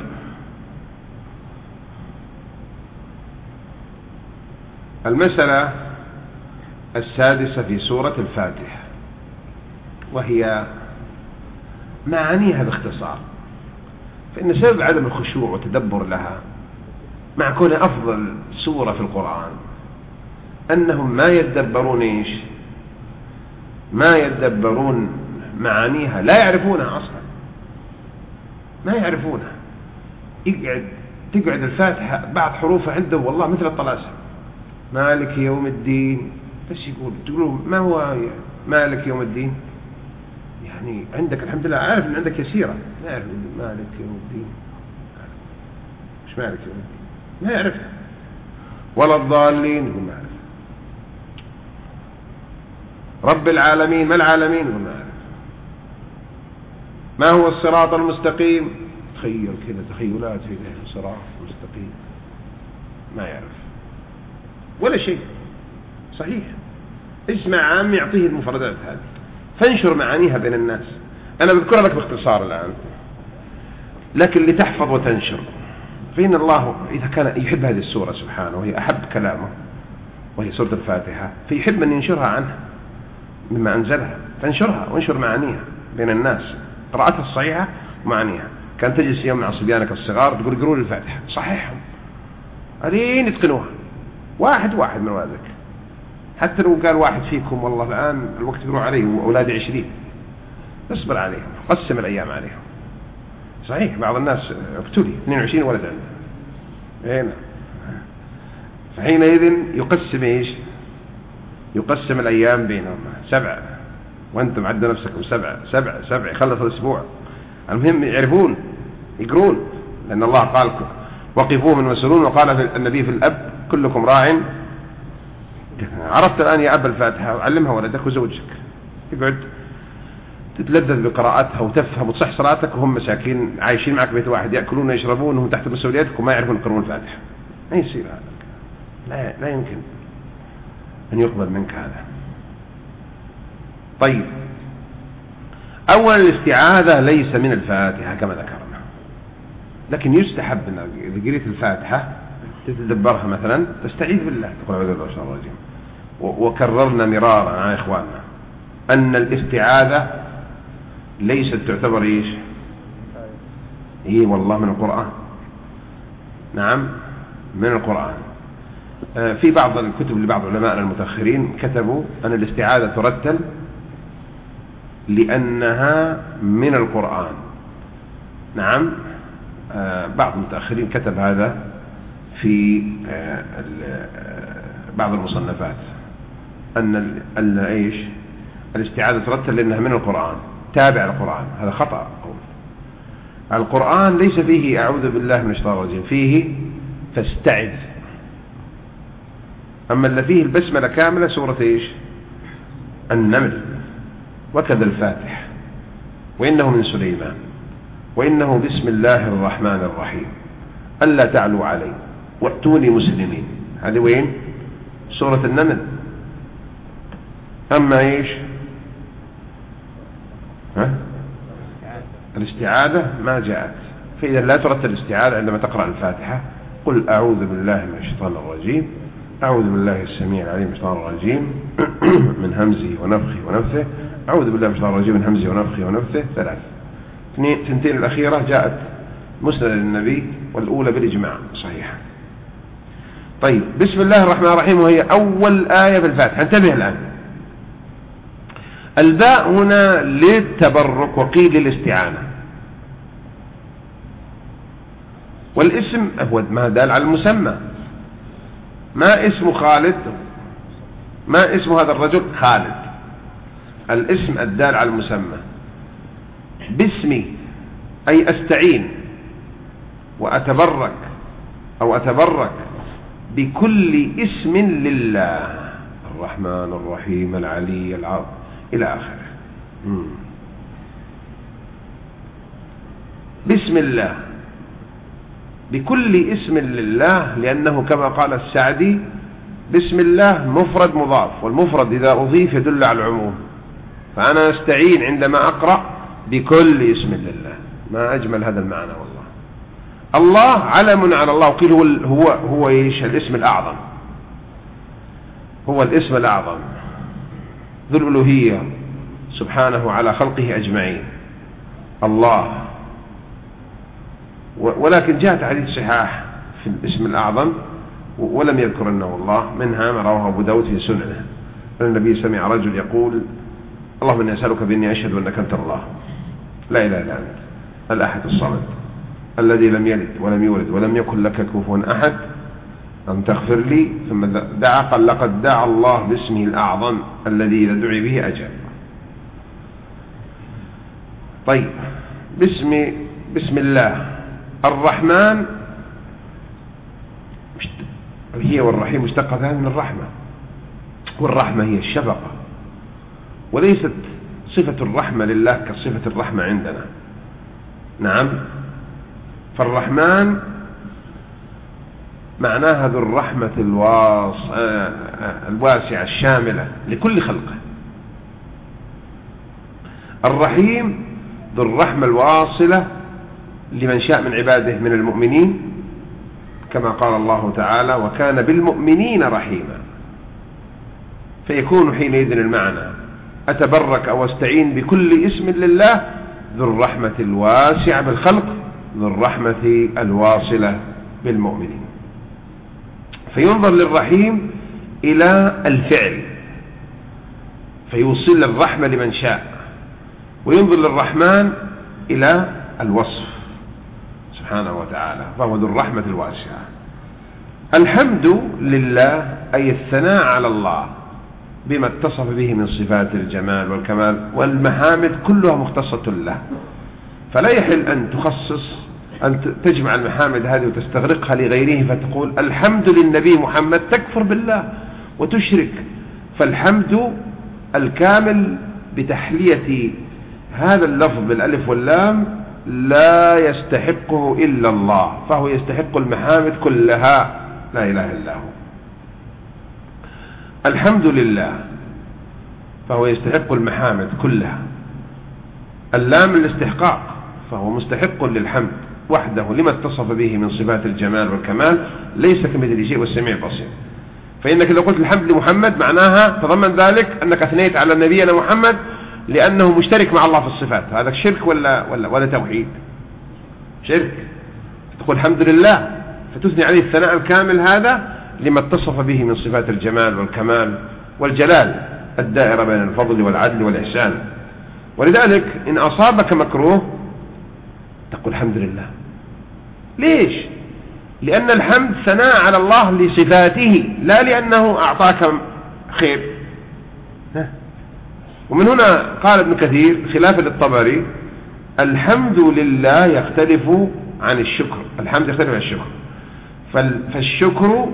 المسألة السادسة في سورة الفاتحة، وهي معانيها باختصار. فإن سبب عدم الخشوع والتدبر لها مع كونها أفضل سورة في القرآن أنهم ما يتدبرون إيش؟ ما يتدبرون معانيها، لا يعرفونها أصلا، ما يعرفونها. تقعد الفاتحة بعض حروفها عنده والله مثل الطلاسم. مالك يوم الدين، بس تقولوا ما هو مالك يوم الدين؟ يعني عندك الحمد لله عارف ان عندك يسيرة، ما يعرف مالك يوم الدين، مش مالك يوم الدين، ما يعرفها. ولا الضالين يقول ما يعرف. رب العالمين، ما العالمين يقول ما يعرف. ما هو الصراط المستقيم؟ تخيل كذا تخيلات في ذهن الصراط المستقيم، ما يعرف ولا شيء. صحيح، اسمع عام يعطيه المفردات هذه، فانشر معانيها بين الناس. أنا بذكرها لك باختصار الآن، لكن لتحفظ وتنشر. فإن الله إذا كان يحب هذه السورة سبحانه وهي أحب كلامه وهي سورة الفاتحة، فيحب أن ينشرها عنها مما أنزلها، فانشرها وانشر معانيها بين الناس، قراءتها الصحيحة ومعانيها. كان تجلس يوم مع صبيانك الصغار تقول قروا الفاتحة، صحيحهم ألين يتقنوها واحد من ولدك. حتى لو قال واحد فيكم والله الآن الوقت يروح عليه وأولادي 20، اصبر عليهم، قسم الأيام عليهم. صحيح بعض الناس ابتلي 22 ولد عنده هنا، فحينئذ يقسم إيش؟ يقسم الأيام بينهم 7 وأنت معد نفسكم 7 يخلص الأسبوع. المهم يعرفون يقرون، لأن الله قال وقفوهم واسألون، وقال النبي في الأب كلكم راع. عرفت الآن يا أب الفاتحة، وعلمها ولدك وزوجك، يقعد تتلذذ بقراءتها وتفهم وتصح صلاتك، وهم مساكين عايشين معك بيت واحد، يأكلون ويشربون وهم تحت مسؤوليتك وما يعرفون يقرؤون الفاتحة. ما يصير هذا، لا يمكن أن يقبل منك هذا. طيب، أولا الاستعاذة ليس من الفاتحة كما ذكرنا، لكن يستحب أن إذا قريت الفاتحة تتدبرها مثلا تستعيذ بالله، تقول أعوذ بالله من الشيطان الرجيم. وكررنا مرارا يا إخواننا أن الاستعاذة ليست تعتبر إيش؟ والله من القرآن. نعم من القرآن. في بعض الكتب لبعض علماء المتأخرين كتبوا أن الاستعاذة ترتل لأنها من القرآن. نعم، بعض المتأخرين كتب هذا في بعض المصنفات، أن إيش؟ الاستعاذة ترتل لأنها من القرآن، تابع القرآن. هذا خطأ. القرآن ليس فيه أعوذ بالله من الشيطان الرجيم، فيه فاستعذ. أما اللي فيه البسملة كاملة سورة إيش؟ النمل، وكذا الفاتح، وإنه من سليمان، وإنه بسم الله الرحمن الرحيم، ألا تعلوا علي وأتوني مسلمين. هذه وين؟ سورة النمل. أما إيش؟ الاستعاذة ما جاءت. فإذا لا ترتل الاستعاذة عندما تقرأ الفاتحة قل أعوذ بالله من الشيطان الرجيم، أعوذ بالله السميع العليم من الشيطان الرجيم من همزه ونفخه ونفثه، أعوذ بالله من الشيطان الرجيم من همزه ونفخه ونفثه. 3. 2 الأخيرة جاءت مسند للنبي، والأولى بالإجماع صحيحة. طيب، بسم الله الرحمن الرحيم، وهي أول آية في الفاتحة. انتبه الآن، الباء هنا للتبرك وقيل للاستعانة، والاسم هو ما دال على المسمى. ما اسم خالد؟ ما اسم هذا الرجل؟ خالد. الاسم الدال على المسمى. باسمي أي أستعين وأتبرك أو أتبرك بكل اسم لله، الرحمن الرحيم العلي العظيم إلى آخره. بسم الله بكل اسم لله، لأنه كما قال السعدي بسم الله مفرد مضاف، والمفرد إذا أضيف يدل على العموم. فأنا أستعين عندما أقرأ بكل اسم لله. ما أجمل هذا المعنى والله. الله علم على الله، وقيل هو إيش؟ الاسم الأعظم، هو الاسم الأعظم ذو الألوهية سبحانه على خلقه أجمعين، الله. ولكن جاءت حديث صحاح في الاسم الأعظم ولم يذكر أنه الله. منها ما رواه أبو داود في سننه أن النبي سمع رجل يقول اللهم إني أسألك بإني أشهد أنك أنت الله لا إله إلا أنت الأحد الصمد الذي لم يلد ولم يولد ولم يكن لك كفوا أحد أن تغفر لي. ثم دعا قال لقد دعا الله باسمه الأعظم الذي إذا دعي به أجاب. طيب، بسم الله الرحمن، هي والرحيم مشتقة من الرحمة، والرحمة هي الشفقة، وليست صفة الرحمة لله كصفة الرحمة عندنا. نعم، فالرحمن معناها ذو الرحمة الواسعة الشاملة لكل خلقه. الرحيم ذو الرحمة الواصلة لمن شاء من عباده من المؤمنين، كما قال الله تعالى وكان بالمؤمنين رحيما. فيكون حينئذ المعنى أتبرك أو أستعين بكل اسم لله ذو الرحمة الواسعة بالخلق، ذو الرحمة الواصلة بالمؤمنين. فينظر للرحيم إلى الفعل فيوصل الرحمة لمن شاء، وينظر للرحمن إلى الوصف سبحانه وتعالى، فهو ذو الرحمة الواسعة. الحمد لله أي الثناء على الله بما اتصف به من صفات الجمال والكمال، والمحامد كلها مختصة له، فلا يحل أن تخصص أن تجمع المحامد هذه وتستغرقها لغيره فتقول الحمد للنبي محمد، تكفر بالله وتشرك. فالحمد الكامل بتحلية هذا اللفظ بالألف واللام لا يستحقه إلا الله، فهو يستحق المحامد كلها، لا إله إلا هو. الحمد لله فهو يستحق المحامد كلها، اللام الاستحقاق، فهو مستحق للحمد وحده لما اتصف به من صفات الجمال والكمال، ليس كمثل شيء والسميع البصير. فإنك لو قلت الحمد لمحمد معناها تضمن ذلك أنك أثنيت على نبينا محمد لأنه مشترك مع الله في الصفات. هذا شرك ولا توحيد؟ شرك. تقول الحمد لله فتثني عليه الثناء الكامل هذا لما اتصف به من صفات الجمال والكمال والجلال الدائرة بين الفضل والعدل والإحسان. ولذلك إن أصابك مكروه تقول الحمد لله. ليش؟ لأن الحمد ثناء على الله لصفاته لا لأنه أعطاك خير. ومن هنا قال ابن كثير خلافا للطبري الحمد لله يختلف عن الشكر. الحمد يختلف عن الشكر، فالشكر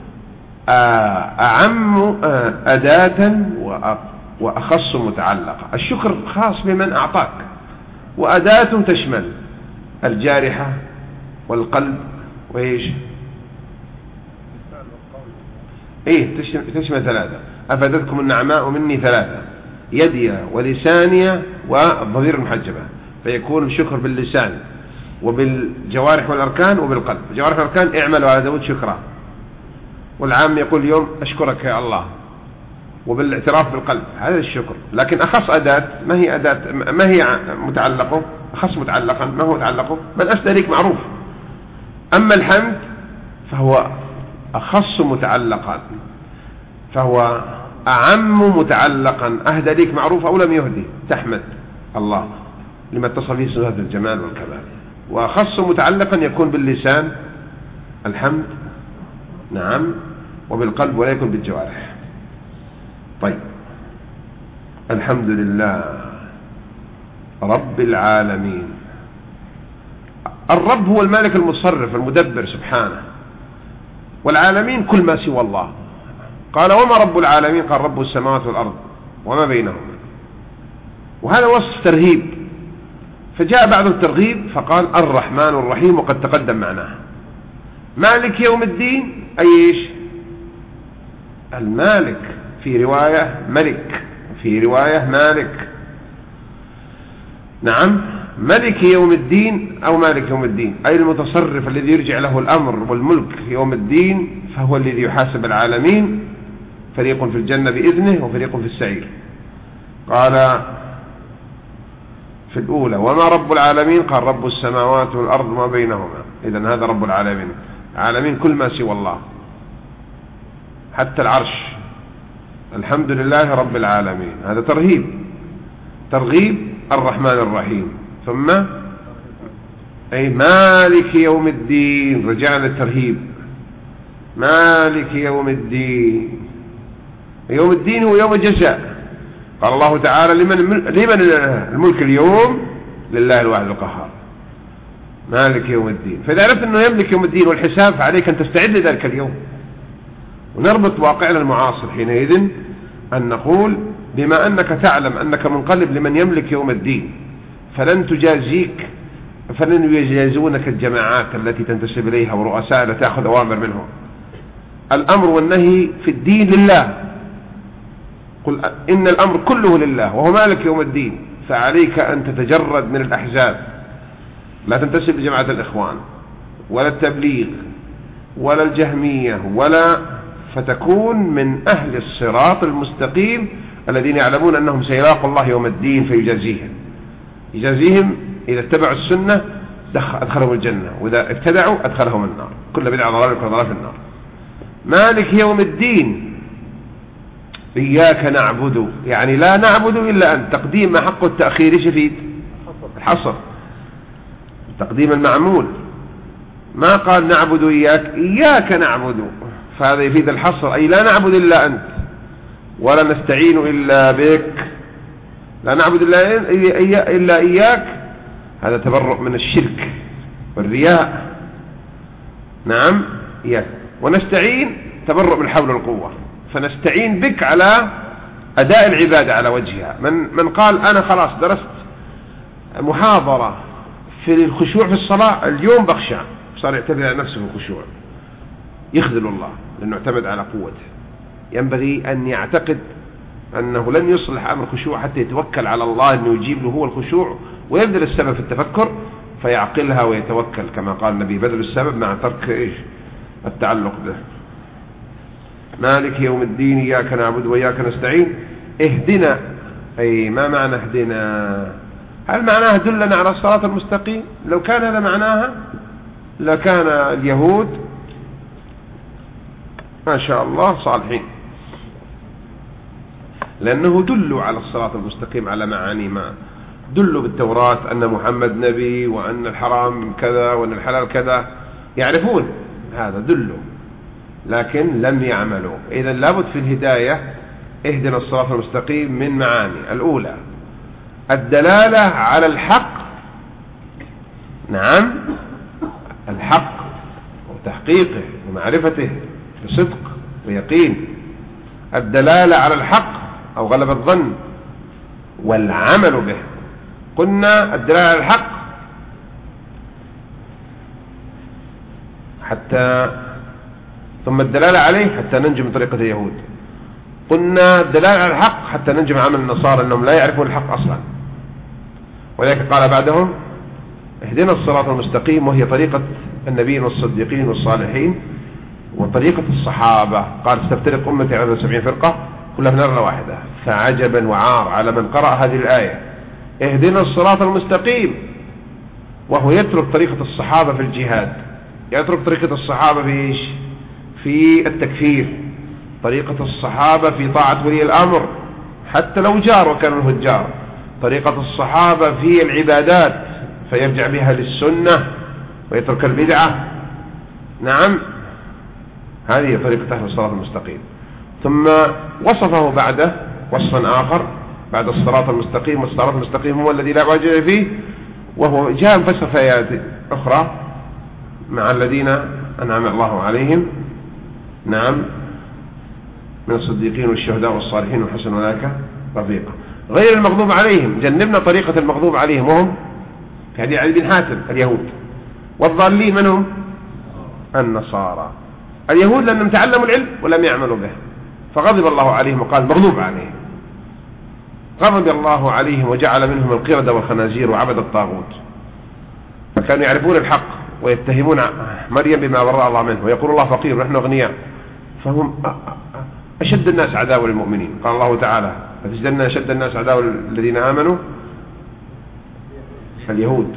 أعم أداة وأخص متعلقة. الشكر خاص بمن أعطاك، وأداة تشمل الجارحة والقلب وإيش؟ تشمل ثلاثة. أفادتكم النعماء مني ثلاثة: يدي ولساني والضمير المحجبة. فيكون الشكر باللسان وبالجوارح والأركان وبالقلب. الجوارح والأركان اعملوا على داود شكرا، والعام يقول اليوم أشكرك يا الله، وبالاعتراف بالقلب. هذا الشكر. لكن أخص أداة ما هي متعلقه؟ أخص متعلقا ما هو متعلقه؟ من أسدى لك معروف. أما الحمد فهو أخص متعلقا، فهو أعم متعلقا. أهدى لك معروف أو لم يهدي تحمد الله لما اتصف به صفات الجمال والكمال. وأخص متعلقا يكون باللسان الحمد، نعم، وبالقلب ولا يكون بالجوارح. طيب، الحمد لله رب العالمين. الرب هو المالك المصرف المدبر سبحانه، والعالمين كل ما سوى الله. قال وما رب العالمين؟ قال رب السماوات والأرض وما بينهما. وهذا وصف ترهيب، فجاء بعد الترغيب فقال الرحمن الرحيم، وقد تقدم معناه. مالك يوم الدين أي إيش؟ المالك، في رواية ملك، في رواية مالك. نعم، ملك يوم الدين أو مالك يوم الدين أي المتصرف الذي يرجع له الأمر والملك يوم الدين، فهو الذي يحاسب العالمين، فريق في الجنة بإذنه وفريق في السعير. قال في الأولى وما رب العالمين؟ قال رب السماوات والأرض ما بينهما. إذن هذا رب العالمين، عالمين كل ما سوى الله حتى العرش. الحمد لله رب العالمين، هذا ترهيب. ترغيب الرحمن الرحيم، ثم أي مالك يوم الدين، رجعنا للترهيب. مالك يوم الدين، يوم الدين هو يوم الجزاء. قال الله تعالى لمن الملك اليوم؟ لله الواحد القهار. مالك يوم الدين. فإذا عرفت أنه يملك يوم الدين والحساب، فعليك أن تستعد لذلك اليوم. ونربط واقعنا المعاصر حينئذ أن نقول بما أنك تعلم أنك منقلب لمن يملك يوم الدين، فلن يجازونك الجماعات التي تنتسب إليها ورؤساء لتأخذ أوامر منهم. الأمر والنهي في الدين لله. قل إن الأمر كله لله وهو مالك يوم الدين. فعليك أن تتجرد من الأحزاب، لا تنتسب لجماعة الإخوان ولا التبليغ ولا الجهمية فتكون من أهل الصراط المستقيم الذين يعلمون أنهم سيلاقوا الله يوم الدين يجازيهم إذا اتبعوا السنة أدخلهم الجنة، وإذا ابتدعوا أدخلهم النار. كل بدعة ضلالة وكل ضلالة في النار. مالك يوم الدين إياك نعبد، يعني لا نعبد إلا أنت. تقديم ما حق التأخير يفيد الحصر، تقديم المعمول. ما قال نعبد إياك نعبد، فهذا يفيد الحصر، أي لا نعبد إلا أنت. ولا نستعين إلا بك، لا نعبد إلا إياك، هذا تبرؤ من الشرك والرياء. نعم إياك. ونستعين تبرؤ من الحول والقوة، فنستعين بك على أداء العبادة على وجهها. من قال أنا خلاص درست محاضرة في الخشوع في الصلاة اليوم بخشع، صار يعتمد على نفسه في الخشوع، يخذل الله لأنه اعتمد على قوته. ينبغي أن يعتقد أنه لن يصلح أمر الخشوع حتى يتوكل على الله أنه يجيب له هو الخشوع، ويبذل السبب في التفكر فيعقلها ويتوكل، كما قال النبي بذل السبب مع ترك التعلق به. مالك يوم الدين إياك نعبد وإياك نستعين. اهدنا، أي ما معنى اهدنا؟ هل معناها دلنا على الصراط المستقيم؟ لو كان هذا معناها لكان اليهود ما شاء الله صالحين، لأنه دلوا على الصراط المستقيم على معاني ما دلوا بالتوراة أن محمد نبي وأن الحرام كذا وأن الحلال كذا، يعرفون هذا دلوا، لكن لم يعملوا. إذن لابد في الهداية اهدنا الصراط المستقيم من معاني. الأولى الدلالة على الحق، نعم الحق وتحقيقه ومعرفته بصدق ويقين، الدلالة على الحق أو غلب الظن والعمل به. قلنا الدلالة على الحق حتى، ثم الدلالة عليه حتى ننجو من طريقة اليهود. قلنا الدلالة على الحق حتى ننجو من عمل النصارى أنهم لا يعرفون الحق أصلا، ولذلك قال بعدهم اهدنا الصراط المستقيم، وهي طريقة النبيين والصديقين والصالحين وطريقة الصحابة. قال ستفترق أمتي على 70 فرقة كلها في نار واحدة. فعجبا وعار على من قرأ هذه الآية اهدنا الصراط المستقيم وهو يترك طريقة الصحابة في الجهاد، يترك طريقة الصحابة في إيش؟ في التكفير، طريقة الصحابة في طاعة ولي الأمر حتى لو جار وكانوا الهجار، طريقة الصحابة في العبادات فيرجع بها للسنة ويترك البدعة. نعم هذه طريقة أهل الصراط المستقيم. ثم وصفه بعده وصفا آخر بعد الصراط المستقيم، والصراط المستقيم هو الذي لا عوج فيه، وهو جاء مفسر في آيات أخرى مع الذين أنعم الله عليهم، نعم من الصديقين والشهداء والصالحين وحسن أولئك رفيقا. غير المغضوب عليهم جنبنا طريقة المغضوب عليهم، وهم كهدي علي بن حاتم اليهود، والضالين منهم النصارى. اليهود لأنهم تعلموا العلم ولم يعملوا به فغضب الله عليهم وقال مغضوب عليهم، غضب الله عليهم وجعل منهم القردة والخنازير وعبد الطاغوت، فكانوا يعرفون الحق ويتهمون مريم بما برأ الله منه، ويقول الله فقير ونحن أغنياء، فهم أشد الناس عداوة للمؤمنين. قال الله تعالى فتجدن أشد الناس عداوة الذين آمنوا اليهود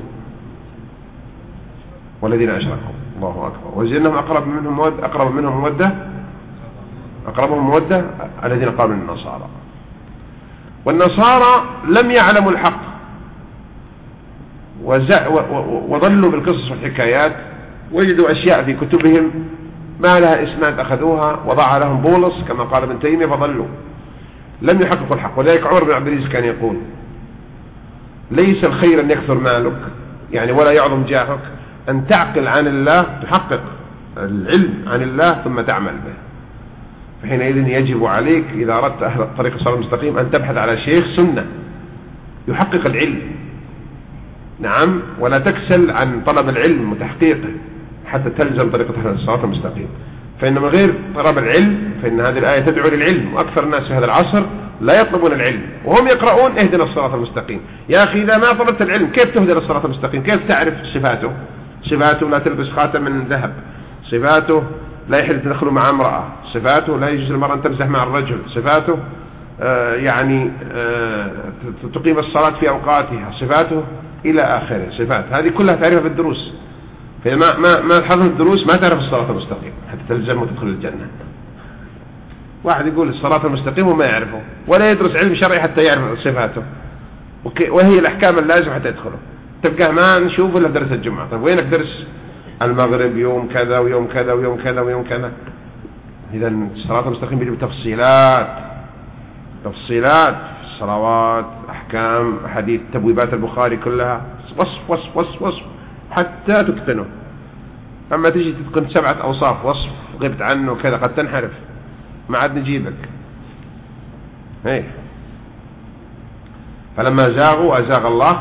والذين أشركوا. الله أكبر. وجدناهم أقرب منهم مودة أقربهم مودة الذين قالوا من النصارى. والنصارى لم يعلموا الحق وظلوا بالقصص والحكايات، وجدوا أشياء في كتبهم ما لها إسناد أخذوها وضعها لهم بولس كما قال ابن تيمية فظلوا لم يحققوا الحق. ولذلك عمر بن عبد العزيز كان يقول ليس الخير أن يكثر مالك يعني ولا يعظم جاهك، أن تعقل عن الله، تحقق العلم عن الله ثم تعمل به. فحينئذ يجب عليك إذا أردت أهل طريق الصراط المستقيم أن تبحث على شيخ سنة يحقق العلم، نعم، ولا تكسل عن طلب العلم وتحقيقه حتى تلزم طريقة أهل الصراط المستقيم. فإن من غير طلب العلم فإن هذه الآية تدعو للعلم، وأكثر الناس في هذا العصر لا يطلبون العلم وهم يقرؤون اهدنا الصراط المستقيم. يا أخي إذا ما طلبت العلم كيف تهدى للصراط المستقيم؟ كيف تعرف صفاته؟ صفاته لا تلبس خاتم من ذهب، صفاته لا يحل تدخل مع امرأة، صفاته لا يجوز للمرأة أن تمزح مع الرجل، صفاته تقيم الصلاة في أوقاتها، صفاته إلى آخره. صفات هذه كلها تعرفها في الدروس، فإذا ما حفظت الدروس ما تعرف الصراط المستقيم حتى تلزم وتدخل الجنة. واحد يقول الصراط المستقيم وما يعرفه ولا يدرس علم شرعي حتى يعرف صفاته وهي الأحكام اللازمة حتى يدخله، تبقى ما نشوف إلا درس الجمعة. طيب وينك درس المغرب يوم كذا ويوم كذا ويوم كذا ويوم كذا؟ إذا الصراط المستقيم بيجي بتفصيلات تفصيلات في الصلوات، أحكام، أحاديث، تبويبات البخاري كلها وصف وصف وصف وصف حتى تتقنه. أما تجي تتقن 7 أوصاف وصف غبت عنه كذا قد تنحرف، ما عاد نجيبك. هي. فلما زاغوا أزاغ الله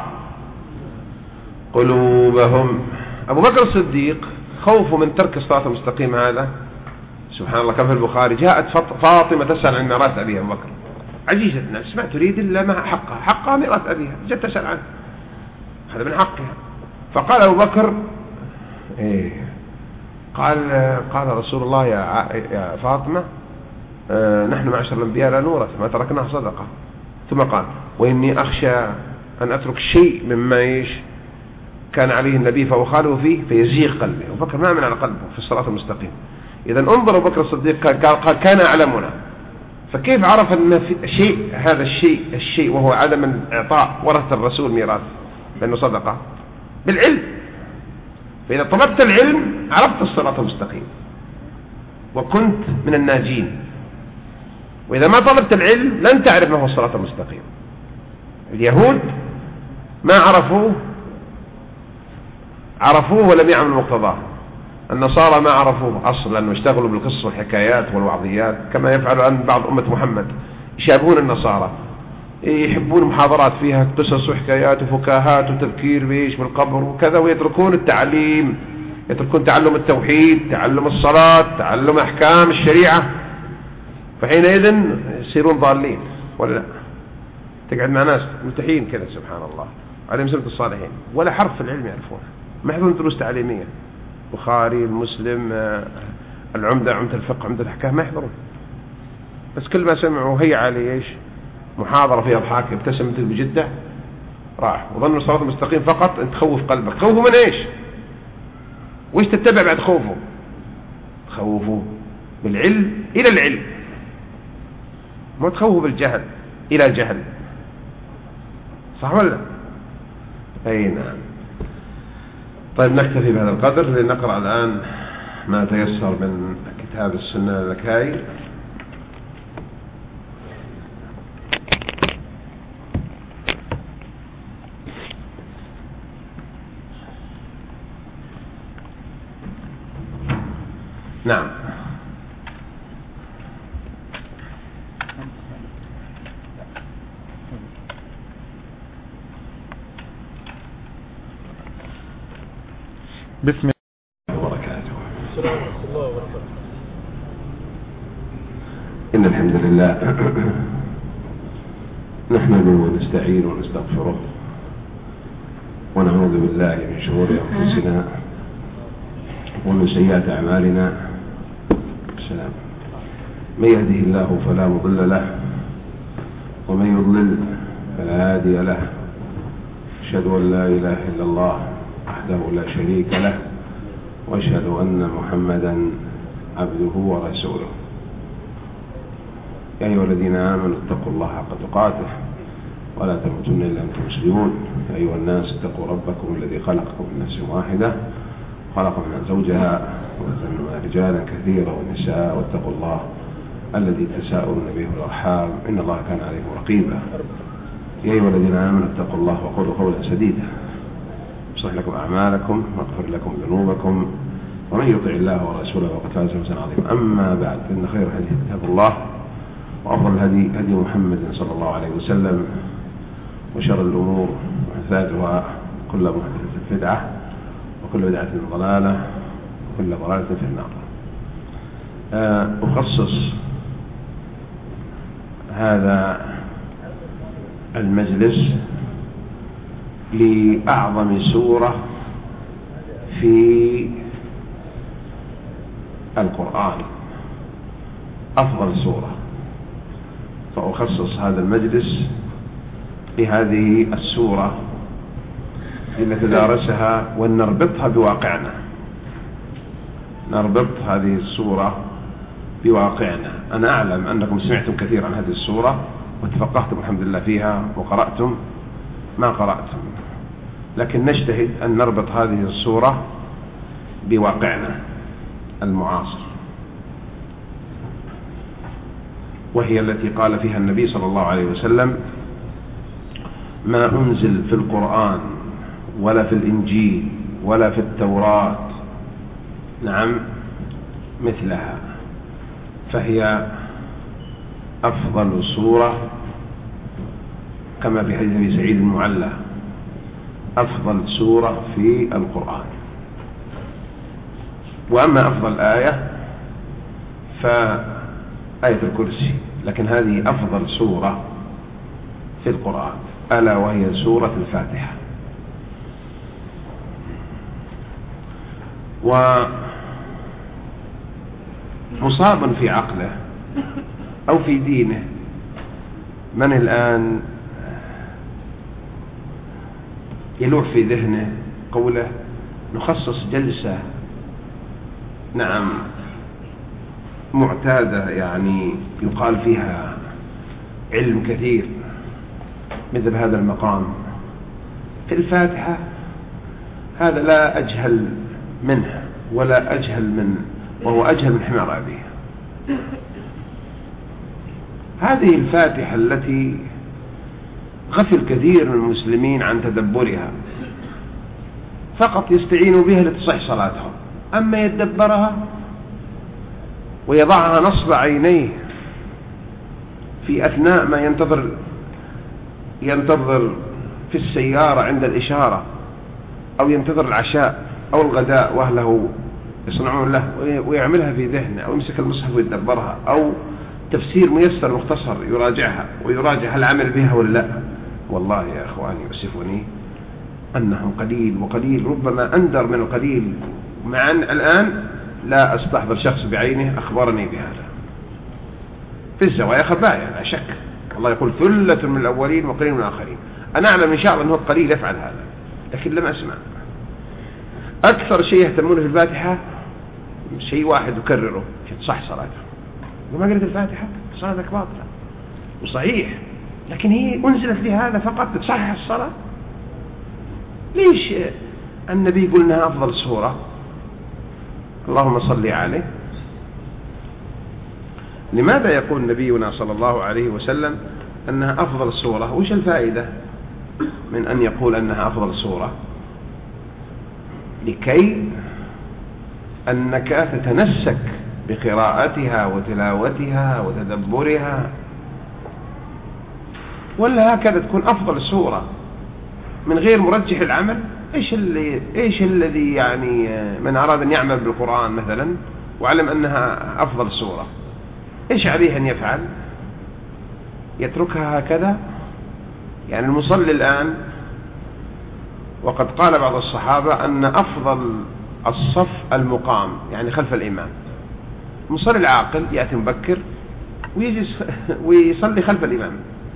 قلوبهم. أبو بكر الصديق خوفه من ترك الصراط المستقيم هذا، سبحان الله، كان في البخاري جاءت فاطمة تسأل عن ميراث أبيها. أبو بكر عزيزة النفس ما تريد إلا ما حقها ميراث أبيها، جت تسأل عنه، هذا من حقها. فقال أبو بكر قال رسول الله يا فاطمة نحن معشر الأنبياء لا نورث ما تركناه صدقة. ثم قال وإني أخشى أن أترك شيء مما كان عليه النبي فأخالف فيه فيزيغ قلبي. أبو بكر ما من على قلبه في الصراط المستقيم. إذا انظر أبو بكر الصديق قال كان أعلمنا، فكيف عرف أن في شيء هذا الشيء وهو عدم إعطاء ورثة الرسول ميراث لأنه صدقة؟ بالعلم. فإذا طلبت العلم عرفت الصراط المستقيم وكنت من الناجين، وإذا ما طلبت العلم لن تعرف ما هو الصراط المستقيم. اليهود ما عرفوه ولم يعملوا مقتضاه. النصارى ما عرفوه أصلا واشتغلوا بالقصص والحكايات والوعظيات كما يفعل الآن بعض أمة محمد، يشابهون النصارى، يحبون محاضرات فيها قصص وحكايات وفكاهات وتذكير بالقبر وكذا، ويتركون التعليم، يتركون تعلم التوحيد، تعلم الصلاة، تعلم أحكام الشريعة. فحينئذ يصيرون ضالين. ولا لا؟ تقعد مع ناس متحين كذا سبحان الله عليهم سمة الصالحين ولا حرف في العلم يعرفونه، ما يحضرون دروس تعليمية، بخاري، المسلم، العمدة، عمدة الفقه، عمدة الأحكام، ما يحضرون. بس كل ما سمعوا هي علي محاضرة فيها أضحاك ابتسم مثل بجدة راح، وظنوا الصراط المستقيم فقط أن تخوف قلبك. خوفه من وإيش تتبع بعد خوفه؟ تخوفه بالعلم إلى العلم، ما تخوفه بالجهل إلى الجهل. صح ولا؟ أي نعم. طيب نكتفي بهذا القدر لنقرأ الآن ما تيسر من كتاب السنة اللكائي. نعم. بسم الله وبركاته. إن الحمد لله نحمده ونستعين ونستغفره ونعوذ بالله من شرور أنفسنا ومن سيئات أعمالنا. السلام. من يهده الله فلا مضل له ومن يضلل فلا هادي له. أشهد أن لا إله إلا الله وحده لا شريك له وأشهد أن محمدا عبده ورسوله. يا أيها الذين آمنوا اتقوا الله حق تقاته ولا تموتن إلا أنتم مسلمون. يا أيها الناس اتقوا ربكم الذي خلقكم من نفس واحدة خلق منها زوجها وبث منهما رجالا كثيرا ونساء واتقوا الله الذي تساءلون به والأرحام إن الله كان عليكم رقيبا. يا أيها الذين آمنوا اتقوا الله وقولوا قولا سديدا يصلح لكم أعمالكم ويغفر لكم ذنوبكم ومن يطع الله ورسوله فقد فاز فوزا عظيما. أما بعد فإن خير الحديث كتاب الله وأفضل الهدي هدي محمد صلى الله عليه وسلم وشر الأمور محدثاتها كل محدثة بدعة وكل بدعة ضلالة وكل ضلالة في النار. أخصص هذا المجلس لأعظم سورة في القرآن، أفضل سورة، فأخصص هذا المجلس لهذه السورة لنتدارسها ونربطها بواقعنا، نربط هذه السورة بواقعنا. أنا أعلم أنكم سمعتم كثيرا عن هذه السورة وتفقهتم الحمد لله فيها وقرأتم ما قرأتم، لكن نجتهد أن نربط هذه السورة بواقعنا المعاصر. وهي التي قال فيها النبي صلى الله عليه وسلم: ما أنزل في القرآن ولا في الإنجيل ولا في التوراة نعم مثلها، فهي أفضل سورة، كما في حديث أبي سعيد المعلى: أفضل سورة في القرآن. وأما أفضل آية فآية الكرسي، لكن هذه أفضل سورة في القرآن، ألا وهي سورة الفاتحة. ومصاب في عقله أو في دينه من الآن يلوح في ذهنه قوله: نخصص جلسة نعم معتادة، يعني يقال فيها علم كثير، مثل هذا المقام في الفاتحة، هذا لا أجهل منه ولا أجهل من، وهو أجهل من حمار أبيه. هذه الفاتحة التي غفل كثير من المسلمين عن تدبرها، فقط يستعينوا بها لتصح صلاتهم، أما يتدبرها ويضعها نصب عينيه في أثناء ما ينتظر في السيارة عند الإشارة، أو ينتظر العشاء أو الغداء وأهله يصنعون له، ويعملها في ذهنه، أو يمسك المصحف ويتدبرها، أو تفسير ميسر مختصر يراجعها ويراجع هل عمل بها ولا لا. والله يا أخواني يؤسفني أنهم قليل وقليل، ربما أندر من القليل، مع أن الآن لا أستحضر شخص بعينه أخبرني بهذا. في الزوايا خبايا لا شك، الله يقول: ثلة من الأولين وقليل من الآخرين. أنا أعلم إن شاء الله أنه قليل يفعل هذا، لكن لم أسمع. أكثر شيء يهتمون في الفاتحة شيء واحد يكرره: تصح صلاته. وما قلت الفاتحة صلاتك باطلة، وصحيح، لكن هي أنزلت لهذا فقط تصحح الصلاة. ليش النبي يقول إنها أفضل سورة؟ اللهم صل عليه. لماذا يقول نبينا صلى الله عليه وسلم أنها أفضل سورة؟ وش الفائدة من أن يقول أنها أفضل سورة؟ لكي أنك تتنسك بقراءتها وتلاوتها وتدبرها، ولا هكذا تكون أفضل سورة من غير مرجح العمل؟ إيش الذي يعني من أراد أن يعمل بالقرآن مثلا وعلم أنها أفضل سورة، إيش عليه أن يفعل؟ يتركها هكذا؟ يعني المصلي الآن، وقد قال بعض الصحابة أن أفضل الصف المقام، يعني خلف الإمام. المصلي العاقل يأتي مبكر ويجلس ويصلي خلف الإمام،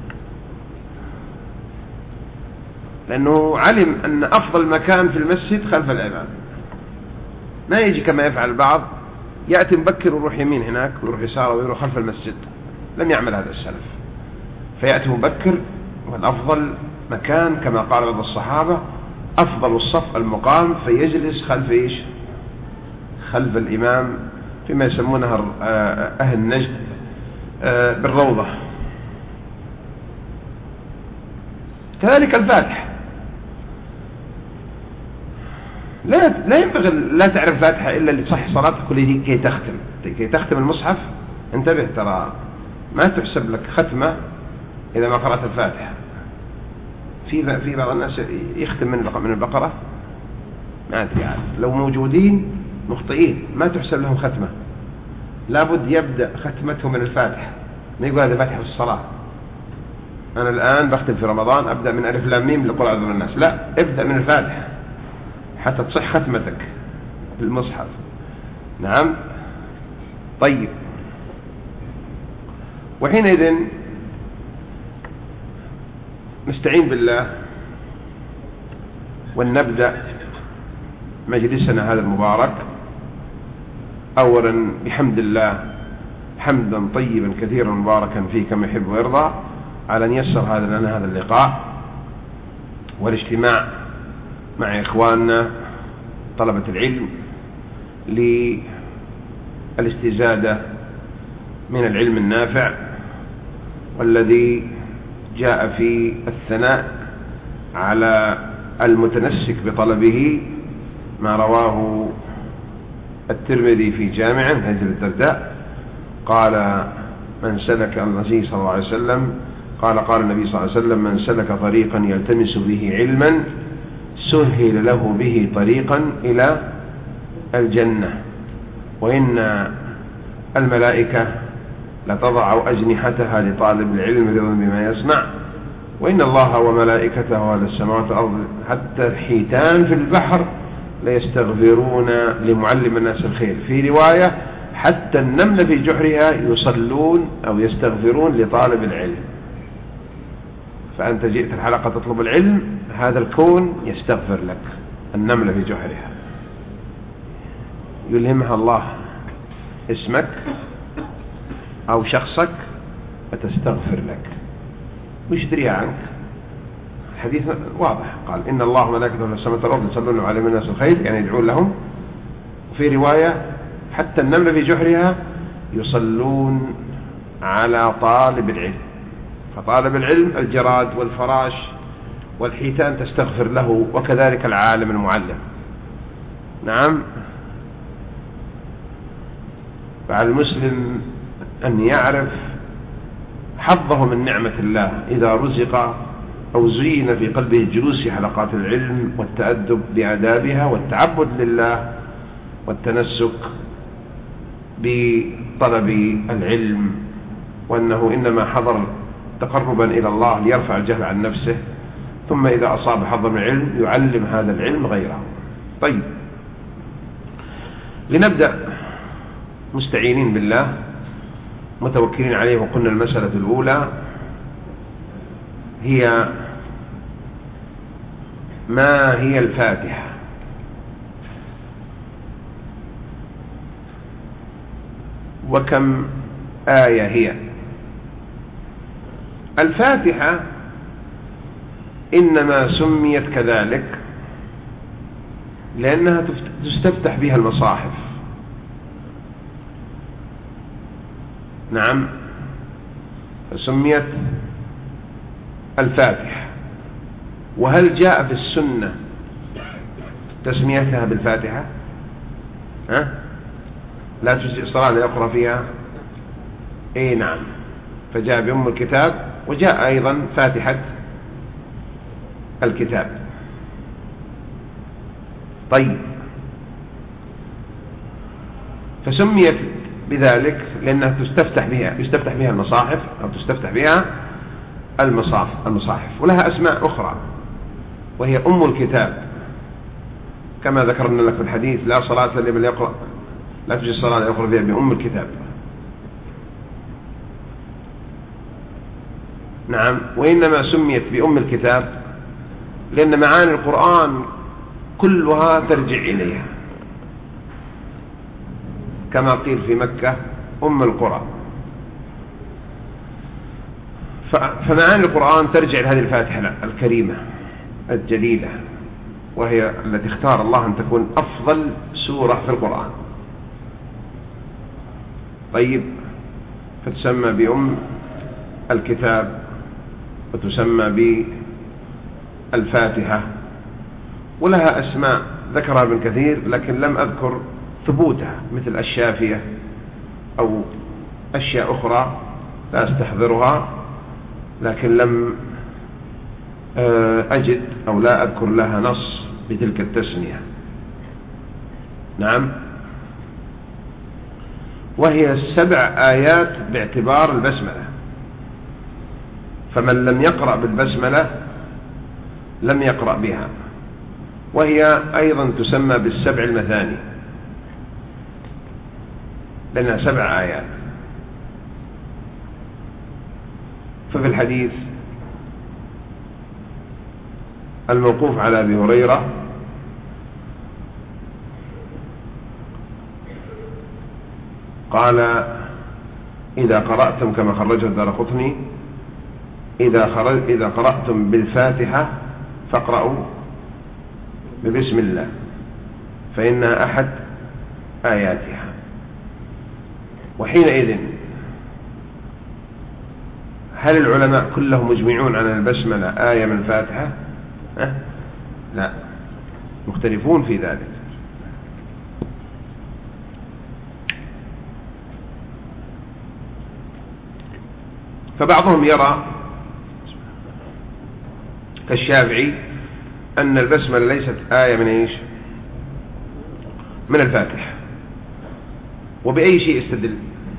لأنه علم أن أفضل مكان في المسجد خلف الإمام. ما يجي كما يفعل البعض، يأتي مبكر ويروح يمين هناك ويروح يسار ويروح خلف المسجد. لم يعمل هذا السلف، فيأتي مبكر، والأفضل مكان كما قال بعض الصحابة: أفضل الصف المقام، فيجلس خلف إيش؟ خلف الإمام، فيما يسمونها أهل نجد بالروضة. كذلك الفاتحة، لا ينبغي لا تعرف فاتحة إلا لتصح صلاتك كي تختم المصحف. انتبه، ترى ما تحسب لك ختمة إذا ما قرأت الفاتحة. في بعض الناس يختم من البقرة، ما أدري يعني، لو موجودين مخطئين ما تحسب لهم ختمة، لابد يبدأ ختمته من الفاتحة. ما يقول هذا فاتحة في الصلاة، أنا الآن بختم في رمضان أبدأ من ألف لام ميم لقل أعوذ بالناس، لا، ابدأ من الفاتحة حتى تصح ختمتك في المصحف. نعم. طيب، وحينئذ نستعين بالله ونبدأ مجلسنا هذا المبارك أولا بحمد الله حمدا طيبا كثيرا مباركا فيه كما يحب ويرضى، على أن يسر لنا هذا اللقاء والاجتماع مع إخواننا طلبة العلم للاستزادة من العلم النافع والذي جاء في الثناء على المتنسك بطلبه ما رواه الترمذي في جامعه من حديث الدرداء قال من سلك النبي صلى الله عليه وسلم قال النبي صلى الله عليه وسلم من سلك طريقا يلتمس به علما سهل له به طريقا إلى الجنة وإن الملائكة لتضع أجنحتها لطالب العلم رضا بما يسمع وإن الله وملائكته على السماوات والأرض حتى الحيتان في البحر ليستغفرون لمعلم الناس الخير. في رواية حتى النمل في جحرها يصلون أو يستغفرون لطالب العلم. فأنت جئت الحلقة تطلب العلم، هذا الكون يستغفر لك. النملة في جحرها يلهمها الله اسمك أو شخصك فتستغفر لك ويشتريها عنك. الحديث واضح، قال إن الله وملائكته في السماوات والأرض يصلون على الناس الخير، يعني يدعون لهم. وفي رواية حتى النملة في جحرها يصلون على طالب العلم. فطالب العلم الجراد والفراش والحيتان تستغفر له، وكذلك العالم المعلم. نعم. فعلى المسلم أن يعرف حظه من نعمة الله إذا رزق أو زين في قلبه الجلوس في حلقات العلم والتأدب بآدابها والتعبد لله والتنسك بطلب العلم، وأنه إنما حضر تقربا إلى الله ليرفع الجهل عن نفسه، ثم إذا أصاب حظا من العلم يعلم هذا العلم غيره. طيب، لنبدأ مستعينين بالله متوكلين عليه. وقلنا المسألة الأولى هي ما هي الفاتحة؟ وكم آية هي؟ الفاتحة إنما سميت كذلك لأنها تستفتح بها المصاحف. نعم، فسميت الفاتحة. وهل جاء في السنة تسميتها بالفاتحة؟ لا تجزئ الصلاة ليقرأ فيها. نعم، فجاء بأم الكتاب وجاء أيضا فاتحة الكتاب. طيب، فسميت بذلك لأنها يستفتح بها المصاحف أو تستفتح بها المصاحف. ولها أسماء أخرى وهي أم الكتاب، كما ذكرنا لك في الحديث لا صلاة لمن يقرأ، لا تجي الصلاة يقرأ فيها بأم الكتاب. نعم، وإنما سميت بأم الكتاب لأن معاني القرآن كلها ترجع إليها، كما قيل في مكة أم القرى. فمعاني القرآن ترجع لهذه الفاتحة الكريمة الجليلة، وهي التي اختار الله أن تكون أفضل سورة في القرآن. طيب، فتسمى بأم الكتاب وتسمى بالفاتحة، ولها أسماء ذكرها ابن كثير لكن لم أذكر ثبوتها، مثل الشافية أو أشياء أخرى لا أستحضرها، لكن لم أجد أو لا أذكر لها نص بتلك التسمية. نعم، وهي 7 آيات باعتبار البسملة، فمن لم يقرأ بالبسملة لم يقرأ بها. وهي أيضا تسمى بالسبع المثاني لأنها 7 آيات. ففي الحديث الموقوف على أبي هريرة قال إذا قرأتم، كما خرجه الدارقطني، إذا قرأتم بالفاتحة فاقرأوا ببسم الله فإنها أحد آياتها. وحينئذ هل العلماء كلهم مجمعون على البسملة آية من الفاتحة؟ لا، مختلفون في ذلك. فبعضهم يرى كالشافعي أن البسملة ليست آية من إيش؟ من الفاتحة. وبأي شيء استدل؟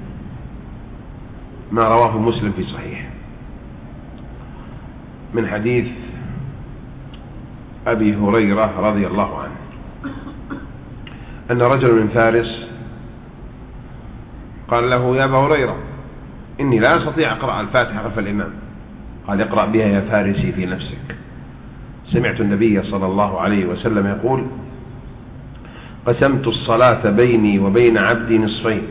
ما رواه مسلم في صحيح من حديث أبي هريرة رضي الله عنه أن رجل من فارس قال له: يا أبا هريرة، إني لا أستطيع أقرأ الفاتحة خلف الإمام. قال: اقرأ بها يا فارسي في نفسك. سمعت النبي صلى الله عليه وسلم يقول: قسمت الصلاة بيني وبين عبدي نصفين.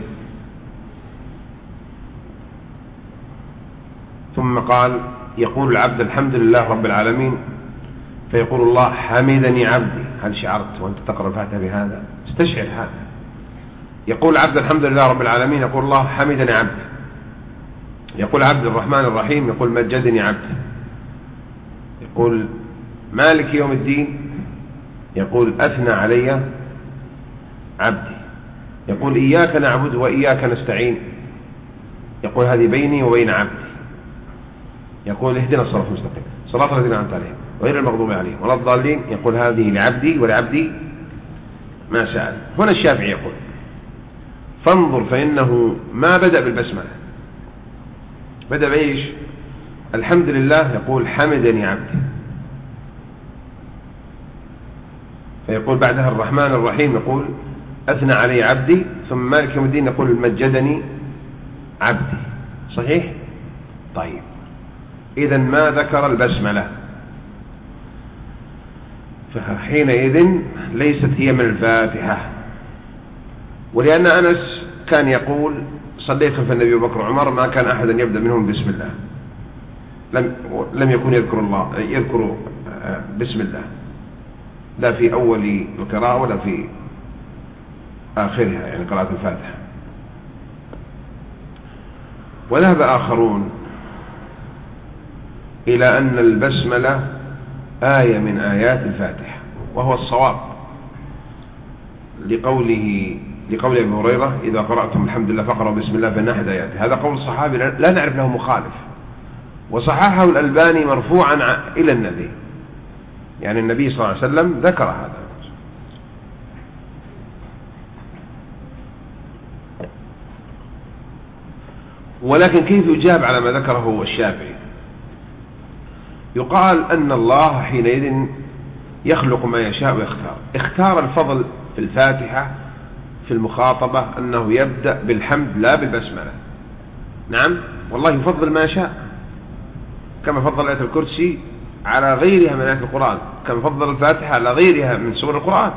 ثم قال: يقول العبد: الحمد لله رب العالمين، فيقول الله: حمدني عبدي. هل شعرت وأنت تقرأ الفاتحة بهذا؟ استشعر هذا. يقول العبد: الحمد لله رب العالمين، يقول الله: حمدني عبدي. يقول عبد الرحمن الرحيم، يقول: مجدني عبدي. يقول مالك يوم الدين، يقول: أثنى علي عبدي. يقول: إياك نعبد وإياك نستعين، يقول: هذه بيني وبين عبدي. يقول: اهدنا الصراط المستقيم، صراط الذين أنعمت عليهم غير المغضوب عليهم ولا الضالين، يقول: هذه لعبدي ولعبدي ما سأل. هنا الشافعي يقول: فانظر، فإنه ما بدأ بالبسملة، بدأ بإيش؟ الحمد لله، يقول: حمدني عبدي. فيقول بعدها الرحمن الرحيم، يقول: أثنى علي عبدي. ثم مالك يوم الدين يقول: مجدني عبدي. صحيح؟ طيب، إذا ما ذكر البسملة، فحينئذ ليست هي من الفاتحة. ولأن أنس كان يقول: صليت خلف النبي وبكر وعمر، ما كان أحد يبدأ منهم بسم الله، لم يكن يذكر بسم الله، لا في أول القراءة ولا في آخرها، يعني قراءة الفاتحة. وذهب آخرون إلى أن البسملة آية من آيات الفاتحة، وهو الصواب، لقول أبي هريرة: إذا قرأتم الحمد لله فقرأوا بسم الله فإن أحد آياته. هذا قول الصحابي لا نعرف له مخالف، وصححه الألباني مرفوعا إلى النبي، يعني النبي صلى الله عليه وسلم ذكر هذا. ولكن كيف يجاب على ما ذكره الشافعي؟ يقال أن الله حينئذ يخلق ما يشاء ويختار. اختار الفضل في الفاتحة في المخاطبة أنه يبدأ بالحمد لا بالبسملة. نعم، والله يفضل ما يشاء، كما فضل آية الكرسي على غيرها من آيات القرآن، كما فضل الفاتحة على غيرها من سور القرآن.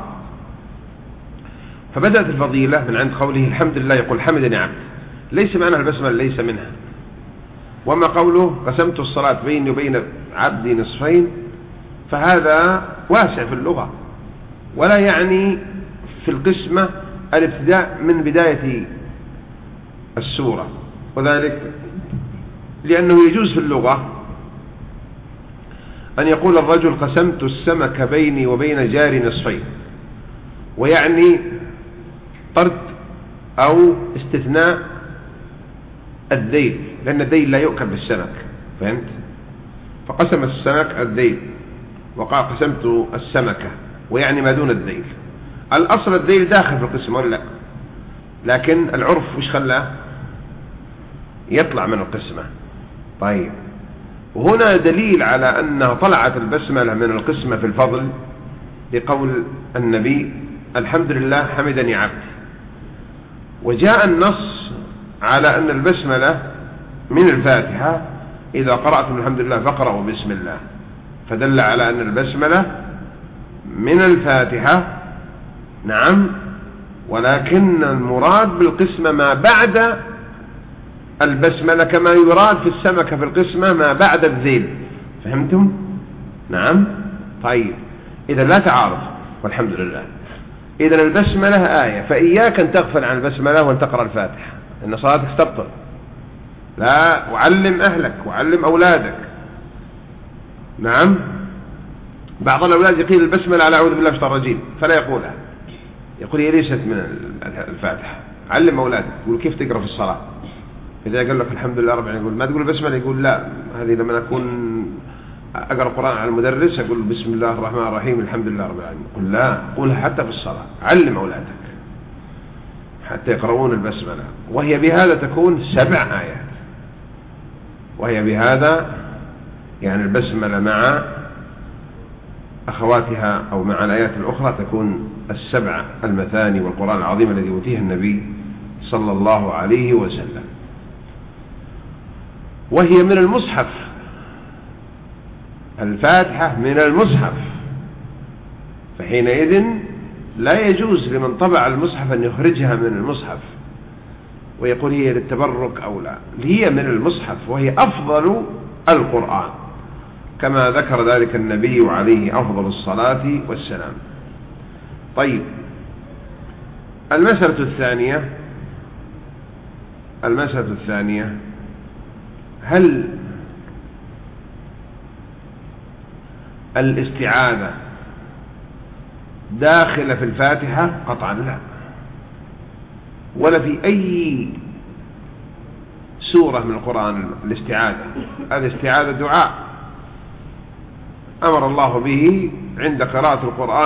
فبدأت الفضيلة من عند قوله: الحمد لله، يقول: حمدني عبد. ليس معنى البسملة، ليس منها. وما قوله: قسمت الصلاة بيني وبين عبدي نصفين، فهذا واسع في اللغة، ولا يعني في القسمة الابتداء من بداية السورة، وذلك لأنه يجوز في اللغة أن يقول الرجل: قسمت السمك بيني وبين جاري نصفين، ويعني طرد أو استثناء الذيل، لأن الذيل لا يؤكل بالسمك، فهمت؟ فقسم السمك الذيل، وقال: قسمت السمكة، ويعني ما دون الذيل. الأصل الذيل داخل في القسم ولا لا؟ لكن العرف وش خلاه يطلع من القسمة. طيب، وهنا دليل على أنها طلعت البسملة من القسمة في الفضل لقول النبي: الحمد لله، حمدني عبدي. وجاء النص على أن البسملة من الفاتحة: إذا قرأتم الحمد لله فاقرأوا بسم الله، فدل على أن البسملة من الفاتحة. نعم، ولكن المراد بالقسمة ما بعد البسملة، كما يراد في السمكة في القسمة ما بعد الذيل. فهمتم؟ نعم. طيب، إذا لا تعارض والحمد لله. إذا البسملة آية، فإياك أن تغفل عن البسملة وأن تقرأ الفاتحة، إن صلاتك تبطل. لا، وعلم أهلك وعلم أولادك. نعم. بعض الأولاد يقيل البسملة على أعوذ بالله من الشيطان الرجيم فلا يقولها، يقول هي ليست من الفاتحة. علم أولادك، يقول كيف تقرأ في الصلاة. إذا قال لك الحمد لله رب العالمين يقول ما تقول البسملة، يقول لا، هذه لما أكون أقرأ القرآن على المدرس أقول بسم الله الرحمن الرحيم الحمد لله رب العالمين. يقول لا، قولها حتى في الصلاة. علم أولادك حتى يقرؤون البسملة، وهي بهذا تكون 7 آيات، وهي بهذا يعني البسملة مع أخواتها أو مع الآيات الأخرى تكون 7 المثاني والقرآن العظيم الذي أوتيه النبي صلى الله عليه وسلم. وهي من المصحف، الفاتحة من المصحف، فحينئذ لا يجوز لمن طبع المصحف أن يخرجها من المصحف ويقول هي للتبرك أو لا، هي من المصحف وهي أفضل القرآن كما ذكر ذلك النبي عليه أفضل الصلاة والسلام. طيب، المسألة الثانية هل الاستعاذة داخلة في الفاتحة؟ قطعا لا، ولا في أي سورة من القرآن الاستعاذة. هذه الاستعاذة دعاء أمر الله به عند قراءة القرآن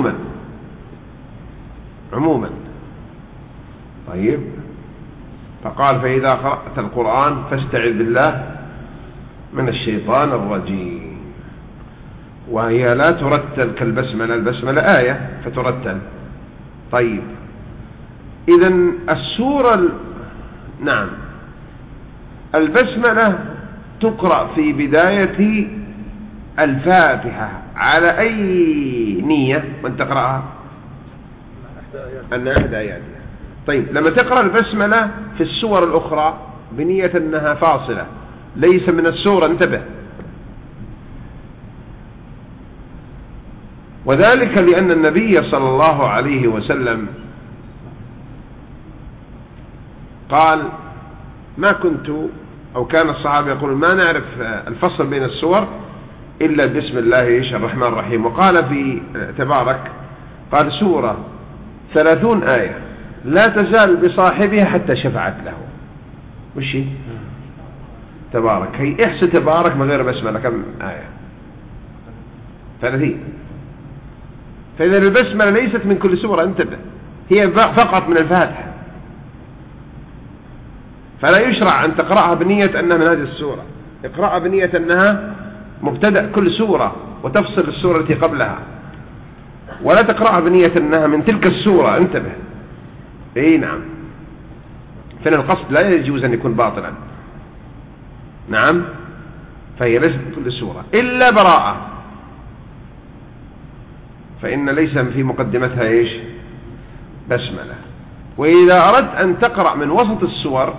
عموما. طيب، فقال فإذا قرأت القرآن فاستعذ بالله من الشيطان الرجيم، وهي لا ترتل كالبسملة، البسملة آية فترتل. طيب، إذن السورة نعم، البسملة تقرأ في بداية الفاتحة على أي نية من تقرأها؟ أنها 1 آيات. طيب، لما تقرأ البسملة في السور الأخرى بنية أنها فاصلة ليس من السورة، انتبه، وذلك لأن النبي صلى الله عليه وسلم قال ما كنت، أو كان الصحابة يقول ما نعرف الفصل بين السور إلا بسم الله الرحمن الرحيم. وقال في تبارك قال سورة 30 آية لا تزال بصاحبها حتى شفعت له. وش هي تبارك؟ هي احسن تبارك من غير بسملة كم آية؟ 30. فإذا البسملة ليست من كل سورة، انتبه، هي فقط من الفاتحة، فلا يشرع أن تقرأها بنية أنها من هذه السورة. اقرأها بنية أنها مبتدأ كل سورة وتفصل السورة التي قبلها، ولا تقرأها بنية أنها من تلك السورة، انتبه. اي نعم، فإن القصد لا يجوز أن يكون باطلا. نعم، فهي ليست كل سورة إلا براءة، فإن ليس في مقدمتها ايش؟ بسملة. وإذا أردت أن تقرأ من وسط السور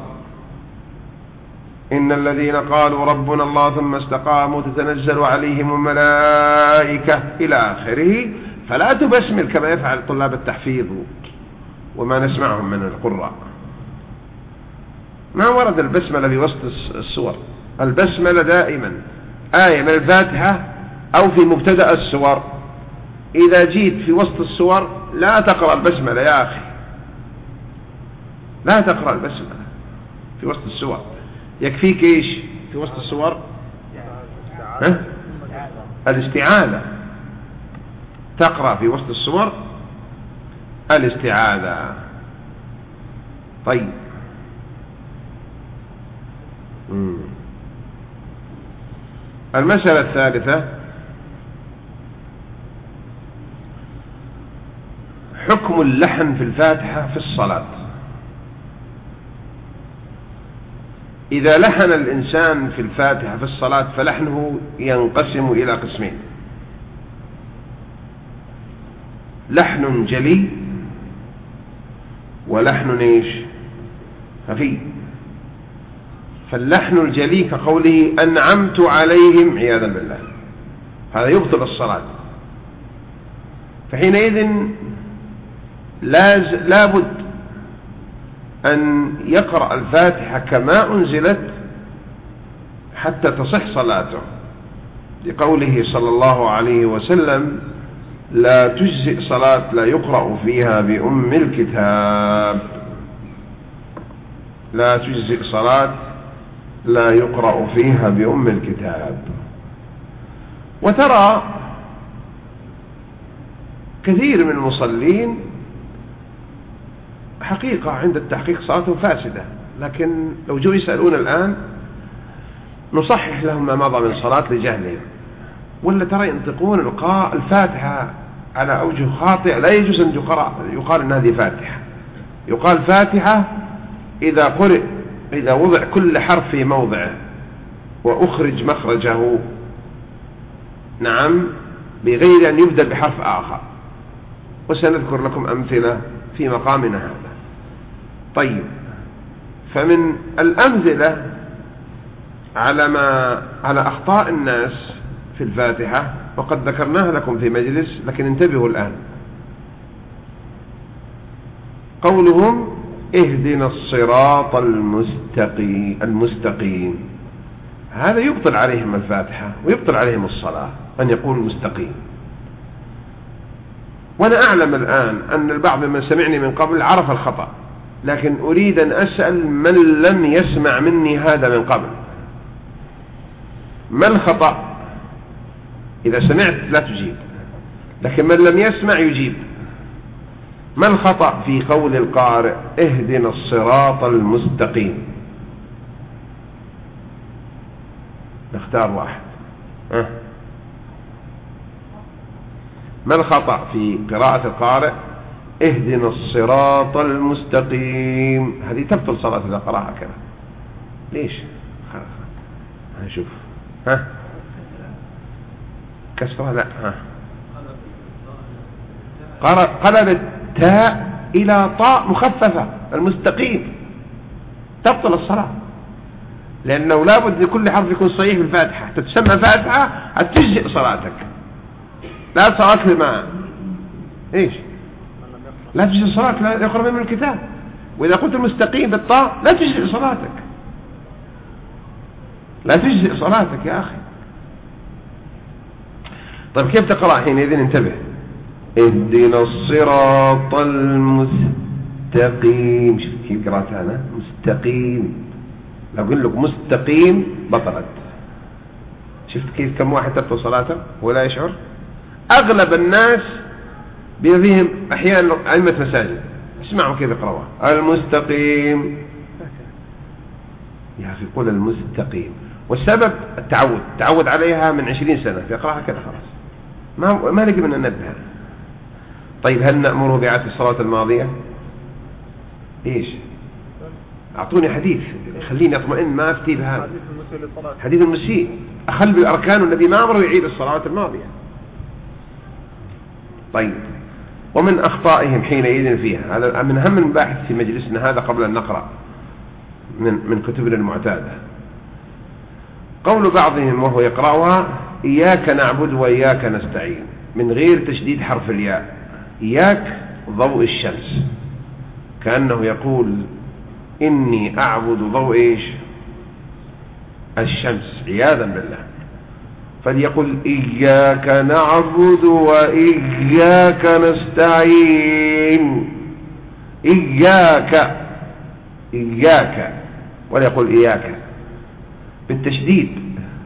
إن الذين قالوا ربنا الله ثم استقاموا تتنزل عليهم الملائكة إلى آخره، فلا تبسمل كما يفعل طلاب التحفيظ وما نسمعهم من القراء. ما ورد البسملة في وسط السور، البسملة دائما آية من الفاتحة أو في مبتدأ السور. إذا جيت في وسط السور لا تقرأ البسملة يا أخي، لا تقرأ البسملة في وسط السور، يكفيك إيش في وسط السور؟ الاستعاذة، تقرأ في وسط السور الاستعاذة. طيب، المسألة الثالثة حكم اللحن في الفاتحة في الصلاة. إذا لحن الإنسان في الفاتحة في الصلاة فلحنه ينقسم إلى قسمين: لحن جلي ولحن ايش؟ خفي. فاللحن الجلي كقوله أنعمت عليهم عياذا بالله، هذا يبطل الصلاة، فحينئذ لابد أن يقرأ الفاتحة كما أنزلت حتى تصح صلاته، لقوله صلى الله عليه وسلم: لا تجزئ صلاة لا يقرأ فيها بأم الكتاب. لا تجزئ صلاة لا يقرأ فيها بأم الكتاب. وترى كثير من المصلين حقيقة عند التحقيق صلاتهم فاسدة، لكن لو جو يسألون الآن نصحح لهم ما مضى من صلاة لجهلهم، ولا ترى ينطقون الفاتحة على أوجه خاطئة. لا يجوز أن يقال أن هذه فاتحة. يقال فاتحة إذا وضع كل حرف في موضعه وأخرج مخرجه، نعم، بغير أن يبدأ بحرف آخر، وسنذكر لكم أمثلة في مقامنا هذا. طيب، فمن الأمثلة على أخطاء الناس في الفاتحة، وقد ذكرناها لكم في مجلس، لكن انتبهوا الآن. قولهم: اهدنا الصراط المستقيم. هذا يبطل عليهم الفاتحة ويبطل عليهم الصلاة، أن يقول مستقيم. وأنا أعلم الآن أن البعض من سمعني من قبل عرف الخطأ، لكن أريد أن أسأل من لم يسمع مني هذا من قبل: ما الخطأ؟ إذا سمعت لا تجيب، لكن من لم يسمع يجيب. ما الخطأ في قول القارئ: اهدنا الصراط المستقيم؟ نختار واحد. ما الخطأ في قراءة القارئ: اهدنا الصراط المستقيم؟ هذه تبطل صلاة إذا قرأها كذا. ليش؟ نشوف. كسرها لا. قلب التاء إلى طاء مخففة، المستقيم، تبطل الصلاة، لأنه لابد لكل حرف يكون صحيح في الفاتحة. تتسمى فاتحة هتجزئ صلاتك، لا صلاة لما إيش؟ لا تجزئ صلاتك، لا يقرأ من الكتاب. وإذا قلت المستقيم بالطاء لا تجزئ صلاتك، لا تجزئ صلاتك يا أخي. طيب كيف تقرأ حينئذ؟ انتبه: اهدنا الصراط المستقيم. شفت كيف قرأتها أنا؟ مستقيم. لو أقول لك مستقيم بطلت. شفت كيف كم واحد تبطل صلاته ولا يشعر؟ أغلب الناس بيفهم أحيانا أئمة مساجد، اسمعوا كيف يقرأوها: المستقيم. يا أخي قول المستقيم. والسبب التعود، تعود عليها من 20 سنة يقرأها كذا خلاص، ما نجي من ننبه. طيب هل نأمره بإعادة الصلاة الماضية؟ إيش؟ أعطوني حديث خليني أطمئن، ما أفتي بهذا. حديث المسيء أخل بالأركان، والنبي ما أمره يعيد الصلاة الماضية. طيب، ومن أخطائهم حينئذ فيها، هذا من أهم المباحث في مجلسنا هذا قبل أن نقرأ من كتبنا المعتادة، قول بعضهم وهو يقرأها: إياك نعبد وإياك نستعين، من غير تشديد حرف الياء. إياك ضوء الشمس، كأنه يقول إني أعبد ضوء إيش؟ الشمس، عياذا بالله. فليقل: إياك نعبد وإياك نستعين. إياك ولا يقول إياك بالتشديد.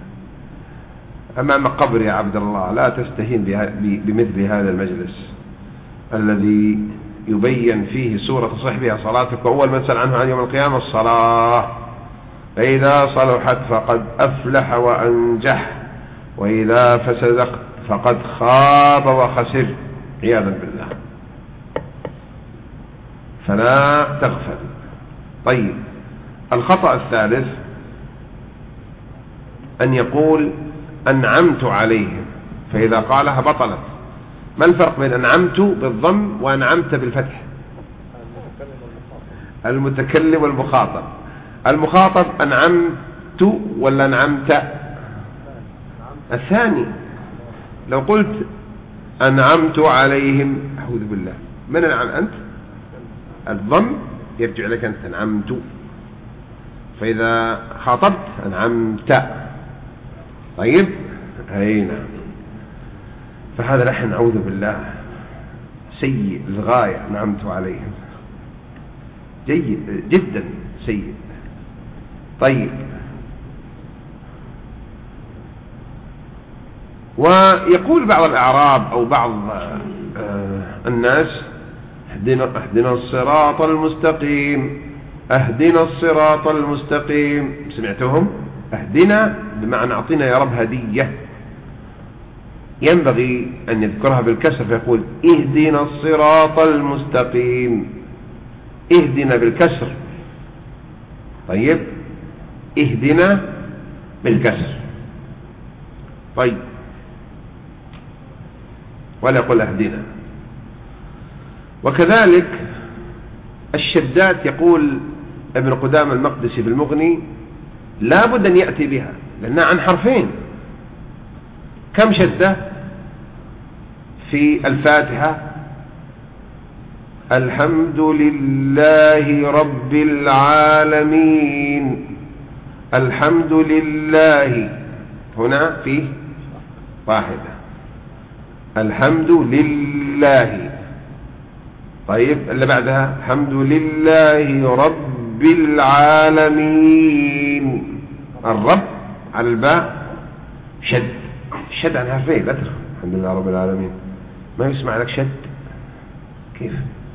أمام قبر يا عبد الله لا تستهين بمثل هذا المجلس الذي يبين فيه سورة تصح بها صلاتك، وأول ما نسأل عنه عن يوم القيامة الصلاة، فإذا صلحت فقد أفلح وأنجح، وإذا فسدت فقد خاب وخسر، عياذا بالله. فلا تغفل. طيب، الخطأ الثالث أن يقول أنعمت عليهم، فإذا قالها بطلت. ما الفرق بين أنعمت بالضم وأنعمت بالفتح؟ المتكلم والمخاطب. المخاطب أنعمت ولا أنعمت؟ الثاني. لو قلت أنعمت عليهم، أعوذ بالله، من أنعم أنت؟ الضم يرجع لك أنت، أنعمت. فإذا خاطبت أنعمت. طيب هنا فهذا لحن أعوذ بالله سيء للغاية، أنعمت عليهم، جيد جدا سيء. طيب ويقول بعض الأعراب أو بعض الناس اهدنا الصراط المستقيم، اهدنا الصراط المستقيم. سمعتهم؟ اهدنا بمعنى اعطينا يا رب هدية، ينبغي أن يذكرها بالكسر فيقول اهدنا الصراط المستقيم، اهدنا بالكسر. طيب اهدنا بالكسر. طيب ولا يقول اهدنا. وكذلك الشدات يقول ابن قدامة المقدسي في المغني لا بد أن يأتي بها لأنها عن حرفين. كم شدة في الفاتحة؟ الحمد لله رب العالمين، الحمد لله، هنا فيه واحدة، الحمد لله. طيب اللي بعدها الحمد لله رب العالمين، الرب على الباء شد، شد عن حرفين لا ترى. الحمد لله رب العالمين ما يسمع لك شد كيف؟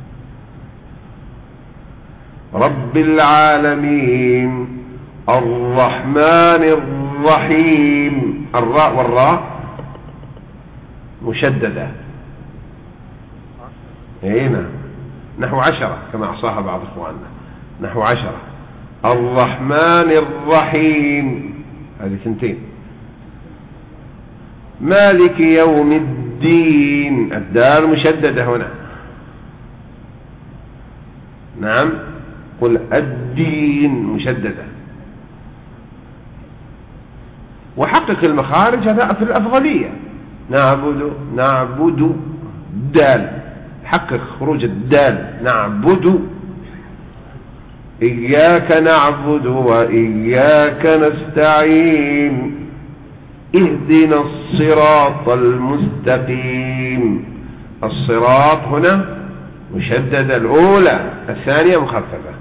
رب العالمين الرحمن الرحيم، الراء والراء مشددة هنا نحو 10 كما أحصاها بعض إخواننا، نحو 10. الرحمن الرحيم هذه 2. مالك يوم الدين، الدال مشددة هنا. نعم قل الدين مشددة. وحقق المخارج هذا في الأفضلية. نعبد دال، حقق خروج الدال. نعبد، إياك نعبد وإياك نستعين، اهدنا الصراط المستقيم. الصراط هنا مشددة الأولى، الثانية مخففة.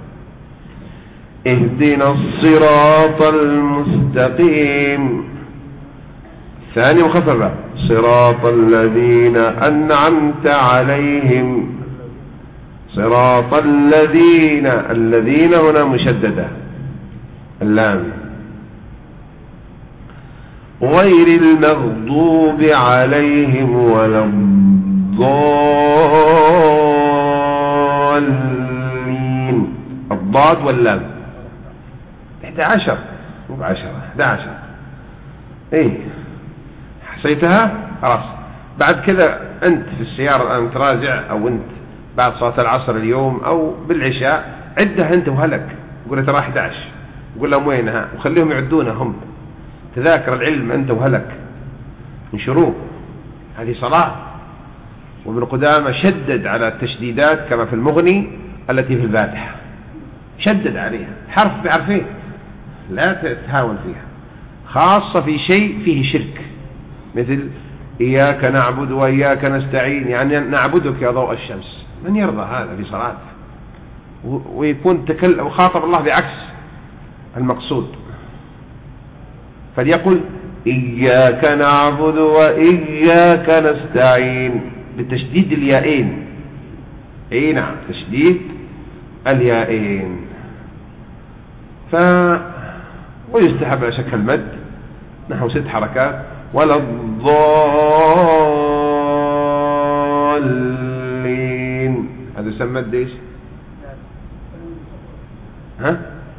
اهدنا الصراط المستقيم، الثانية مخففة. صراط الذين أنعمت عليهم، صراط الذين، الذين هنا مشددة اللام. غير المغضوب عليهم ولا الضالين، الضاد واللام. 11 مو ب10، 11. ايه حسيتها خلاص. بعد كذا انت في السيارة الان تراجع، او انت بعد صلاة العصر اليوم او بالعشاء عدها انت وهلك، قول ترى 11، قول لهم وينها وخليهم يعدونها هم. تذاكر العلم انت وهلك انشروه، هذه صلاة. وابن قدامة شدد على التشديدات كما في المغني التي في الفاتحة، شدد عليها حرف بحرفين، لا تتهاون فيها، خاصة في شيء فيه شرك مثل إياك نعبد وإياك نستعين، يعني نعبدك يا ضوء الشمس. من يرضى هذا في صلاة؟ ويكون تكلم وخاطب الله بعكس المقصود. فليقل إياك نعبد وإياك نستعين بتشديد اليائين. اي نعم، تشديد اليائين. ويستحب على شكل المد نحو 6 حركات. ولا الضالين، هذا يسمى مد ايش؟ ها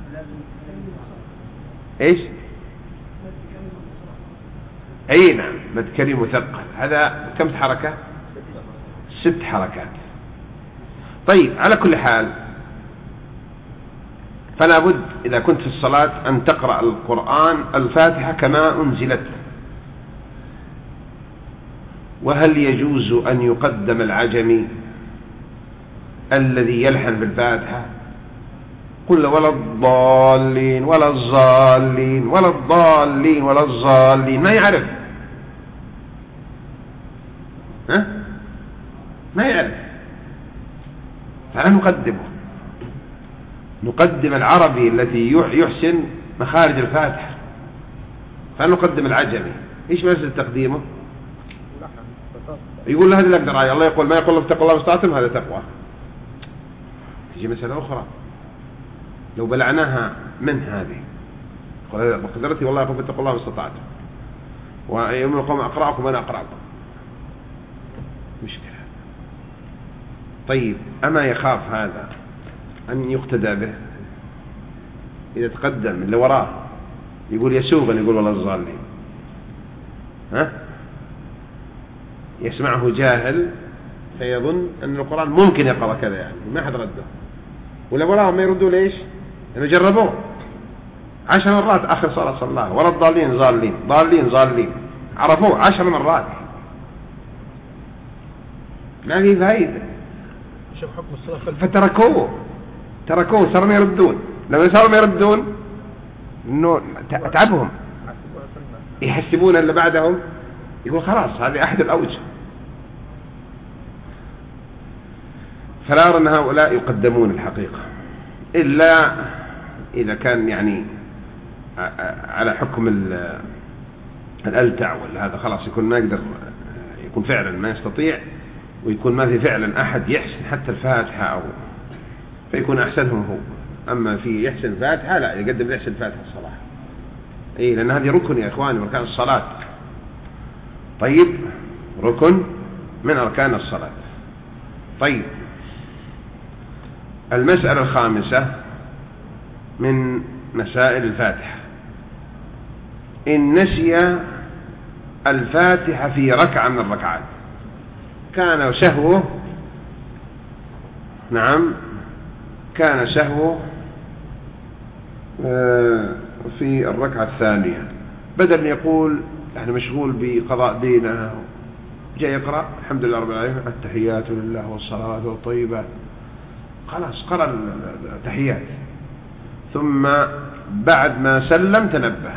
ايش؟ اي نعم، مد كريم مثقل. هذا كم حركة؟ 6 حركات. طيب على كل حال، فلا بد إذا كنت في الصلاة أن تقرأ القرآن الفاتحة كما أنزلت. وهل يجوز أن يقدم العجمي الذي يلحن بالفاتحة قل ولا الضالين ولا الضالين ولا الضالين ولا الضالين، ما يعرف، ها؟ ما يعرف. فلا نقدمه، نقدم العربي الذي يحسن مخارج الفاتحة، فلا نقدم العجمي. ايش مسألة تقديمه؟ يقول له هذه اللي اقدر عليها، الله يقول ما يقول اتقوا الله ما استطعتم، هذا تقوى. تجي مسألة أخرى لو بلعناها من هذه، بقدرتي والله يقول اتقوا الله ما استطعتم، ويوم القوم أقرأكم أنا أقرأكم، مشكلة. طيب أما يخاف هذا أن يقتدى به؟ إذا تقدم اللي وراه يقول يسوغ أن يقول ولا الضالين، ها؟ يسمعه جاهل فيظن أن القرآن ممكن يقرأ كذا، يعني ما حد رده، ولا وراه ما يردوا. ليش؟ لأنه جربوه 10 مرات آخر صلاة صلاها، ولا الضالين ضالين ضالين ضالين، عرفوه 10 مرات، ما في فايدة، فتركوه صاروا ما يردون. لما صاروا ما يردون إنه تعبهم، يحسبون اللي بعدهم، يقول خلاص هذه أحد الأوجه. فلا أرى أن هؤلاء يقدمون الحقيقة، إلا إذا كان يعني على حكم الألتع ولا هذا، خلاص يكون ما يقدر، يكون فعلا ما يستطيع، ويكون ما في فعلا أحد يحسن حتى الفاتحة، أو فيكون أحسنهم هو. أما في يحسن فاتحة لا، يقدم يحسن فاتحة الصلاة، إيه، لأن هذه ركن يا إخواني من أركان الصلاة. طيب ركن من أركان الصلاة. طيب المسألة الخامسة من مسائل الفاتحة، إن نسي الفاتحة في ركعة من الركعات، كان سهوه، نعم كان سهوه في الركعة الثانية، بدل أن يقول نحن مشغول بقضاء دينه، جاء يقرأ الحمد لله رب العالمين التحيات لله والصلوات والطيبات، خلاص قرأ التحيات، ثم بعد ما سلم تنبه.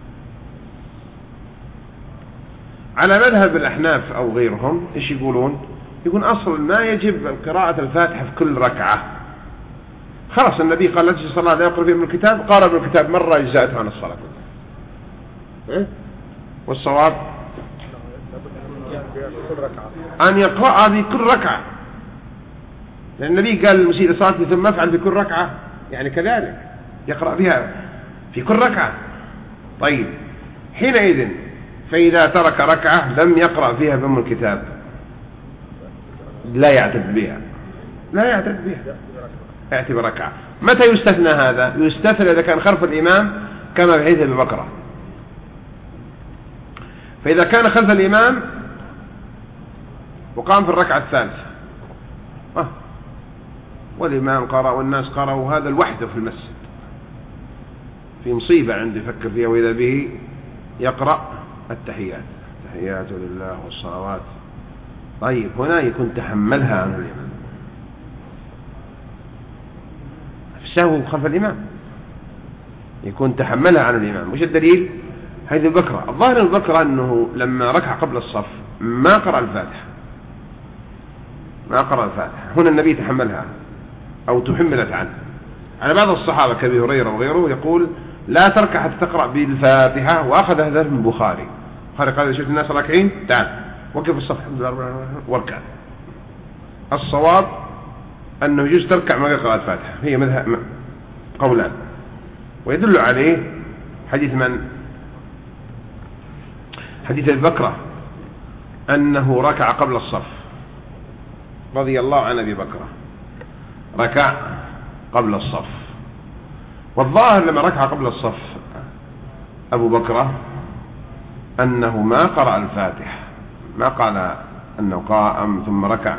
على مذهب الأحناف أو غيرهم إيش يقولون؟ يقول أصلا ما يجب قراءة الفاتحة في كل ركعة، خلاص النبي قال لا تجلس الصلاة لا يقرأ فيها من الكتاب، قارأ من الكتاب مرة يجزأته عن الصلاة. والصواب أن يقرأ في كل ركعة، لأن النبي قال المسيء لصلاته ثم افعل في كل ركعة، يعني كذلك يقرأ بها في كل ركعة. طيب حينئذ فإذا ترك ركعة لم يقرأ فيها بأم الكتاب لا يعتد بها، يأتي بركعة. متى يستثنى هذا؟ يستثنى إذا كان خلف الإمام كما في حديث أبي بكر، فإذا كان خلف الإمام وقام في الركعة الثالثة والإمام قرأ والناس قرأوا، هذا الوحده في المسجد في مصيبة عندي يفكر فيها، وإذا به يقرأ التحيات لله والصلوات. طيب هنا يكون تحملها عن الإمام، السهو خلف الإمام يكون تحملها عن الإمام. وش الدليل؟ هذه البكرة، الظاهر البكرة أنه لما ركع قبل الصف ما قرأ الفاتحة، هنا النبي تحملها أو تحملت عنه. على بعض الصحابة كأبي هريرة وغيره يقول لا تركع حتى تقرأ بالفاتحة، وأخذ هذا من البخاري قال شفت الناس راكعين تعال وقف الصف واركع. الصواب أنه يجوز تركع ما يقرأ الفاتحة، هي مذهب قولان، ويدل عليه حديث حديث أبي بكر أنه ركع قبل الصف، رضي الله عن أبي بكر، ركع قبل الصف. والظاهر لما ركع قبل الصف أبو بكر أنه ما قرأ الفاتحة، ما قال أنه قائم ثم ركع.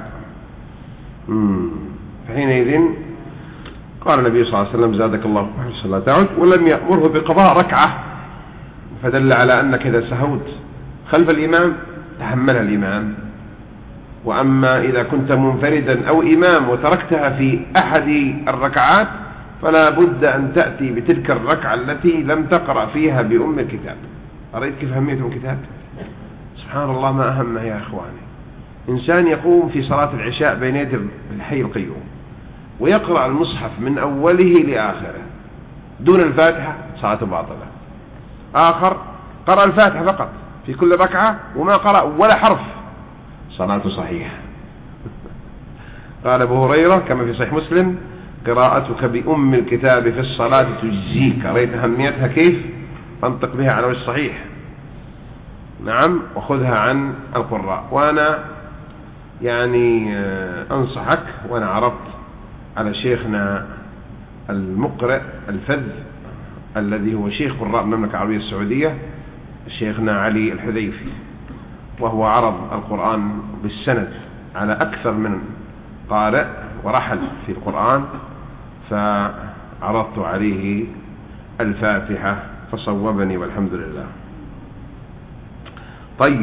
فحينئذ قال النبي صلى الله عليه وسلم زادك الله صلاة تعود، ولم يأمره بقضاء ركعة، فدل على أنك إذا سهوت خلف الإمام تحملها الإمام. وأما إذا كنت منفردا أو إمام وتركتها في أحد الركعات فلا بد أن تأتي بتلك الركعة التي لم تقرأ فيها بأم الكتاب. أريد كيف أهمية أم الكتاب؟ سبحان الله ما أهمه يا إخواني. إنسان يقوم في صلاة العشاء بين يدي الحي القيوم ويقرأ المصحف من أوله لآخره دون الفاتحة، صلاته باطلة. آخر قرأ الفاتحة فقط في كل ركعة وما قرأ ولا حرف، صلاته صحيحة. قال أبو هريرة كما في صحيح مسلم: قراءتك بأم الكتاب في الصلاة تجزيك. رأيت أهميتها كيف؟ انطق بها على وجه صحيح. نعم، وخذها عن القراء. وأنا يعني أنصحك، وأنا عرضت على شيخنا المقرئ الفذ الذي هو شيخ قراء المملكة العربية السعودية، شيخنا علي الحذيفي، وهو عرض القرآن بالسند على أكثر من قارئ ورحل في القرآن، فعرضت عليه الفاتحة فصوبني والحمد لله. طيب،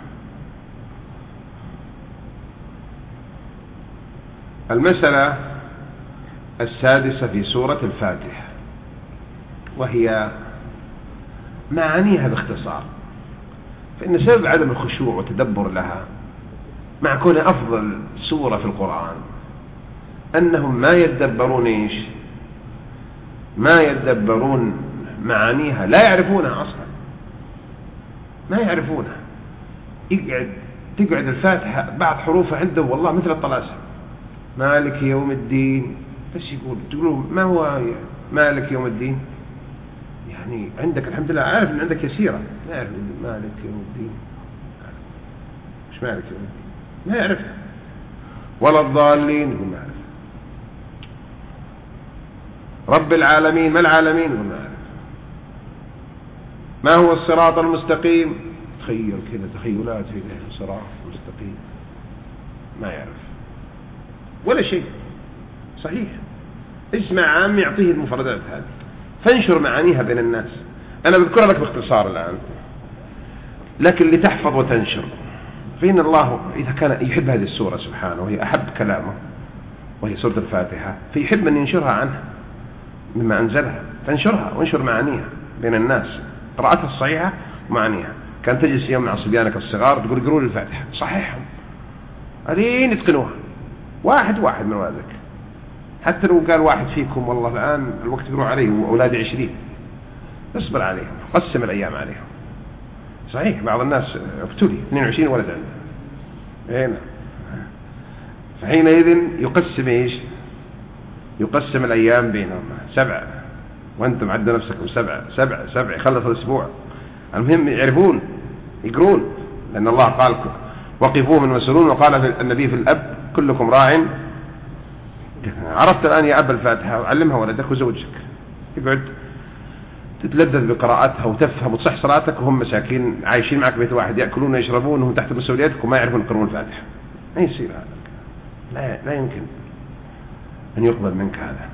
المسألة السادسة في سورة الفاتحة، وهي معانيها باختصار. فإن سبب عدم الخشوع والتدبر لها مع كونها أفضل سورة في القرآن أنهم ما يتدبرون إيش؟ ما يتدبرون معانيها، لا يعرفونها أصلا، ما يعرفونها. تقعد الفاتحة بعض حروفها عنده والله مثل الطلاسم. مالك يوم الدين، بس تقولوا ما هو مالك يوم الدين؟ يعني عندك الحمد لله عارف ان عندك يسيرة، ما يعرف مالك يوم الدين، مش مالك يوم الدين، ما يعرفها. ولا الضالين يقول ما يعرف. رب العالمين، ما العالمين يقول ما يعرف. ما هو الصراط المستقيم؟ تخيل كذا تخيلات في ذهن الصراط المستقيم، ما يعرف ولا شيء. صحيح، اسمع عام يعطيه المفردات هذه، فانشر معانيها بين الناس. أنا بذكرها لك باختصار الآن، لكن لتحفظ وتنشر. فإن الله إذا كان يحب هذه السورة سبحانه وهي أحب كلامه وهي سورة الفاتحة، فيحب أن ينشرها عنها مما أنزلها، فانشرها وانشر معانيها بين الناس، قراءتها الصحيحة ومعانيها. كان تجلس يوم مع صبيانك الصغار تقول قروا الفاتحة، صحيحهم ألين يتقنوها واحد واحد من ولدك. حتى لو قال واحد فيكم والله الآن الوقت يقروا عليه وأولادي 20، اصبر عليهم، قسم الأيام عليهم. صحيح بعض الناس ابتلي 22 ولد عنده هنا، فحينئذ يقسم ايش؟ يقسم الأيام بينهم 7، وأنتم عدوا نفسكم 7 يخلص الأسبوع. المهم يعرفون يقرون، لأن الله قال وقفوهم المسؤولون، وقال النبي في الأب كلكم راع. عرفت الآن يا أب الفاتحة، وعلمها ولدك وزوجك، يقعد تتلذذ بقراءتها وتفهم وتصح صلاتك، وهم مساكين عايشين معك بيت واحد يأكلون ويشربون وهم تحت مسؤوليتك وما يعرفون يقرؤون الفاتحة. ما يصير هذا، لا يمكن أن يقبل منك هذا.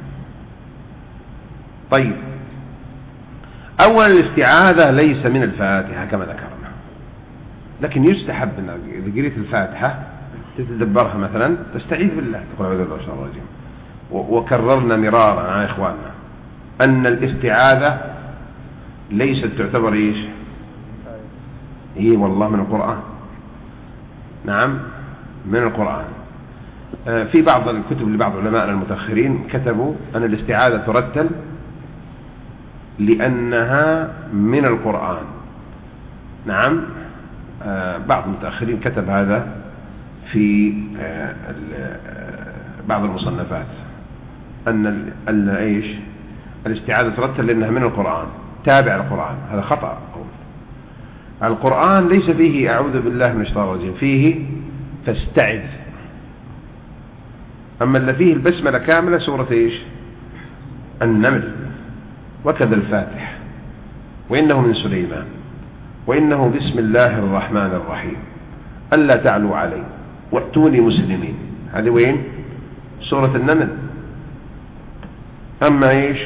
طيب، أولا الاستعاذة ليس من الفاتحة كما ذكرنا، لكن يستحب أن إذا قريت الفاتحة تتدبرها، مثلا تستعيذ بالله، تقول أعوذ بالله من الشيطان الرجيم. وكررنا مرارا يا إخواننا أن الاستعاذة ليست تعتبر إيش؟ والله من القرآن. نعم من القرآن. في بعض الكتب لبعض علماء المتأخرين كتبوا أن الاستعاذة ترتل لأنها من القرآن. نعم، بعض المتأخرين كتب هذا في بعض المصنفات، أن إيش؟ الاستعاذة ترتل لأنها من القرآن، تابع القرآن. هذا خطأ. القرآن ليس فيه أعوذ بالله من الشيطان الرجيم، فيه فاستعذ. أما اللي فيه البسملة كاملة سورة إيش؟ النمل، وكذا الفاتح، وإنه من سليمان، وإنه بسم الله الرحمن الرحيم، ألا تعلوا علي وأتوني مسلمين. هذه وين؟ سورة النمل. أما إيش؟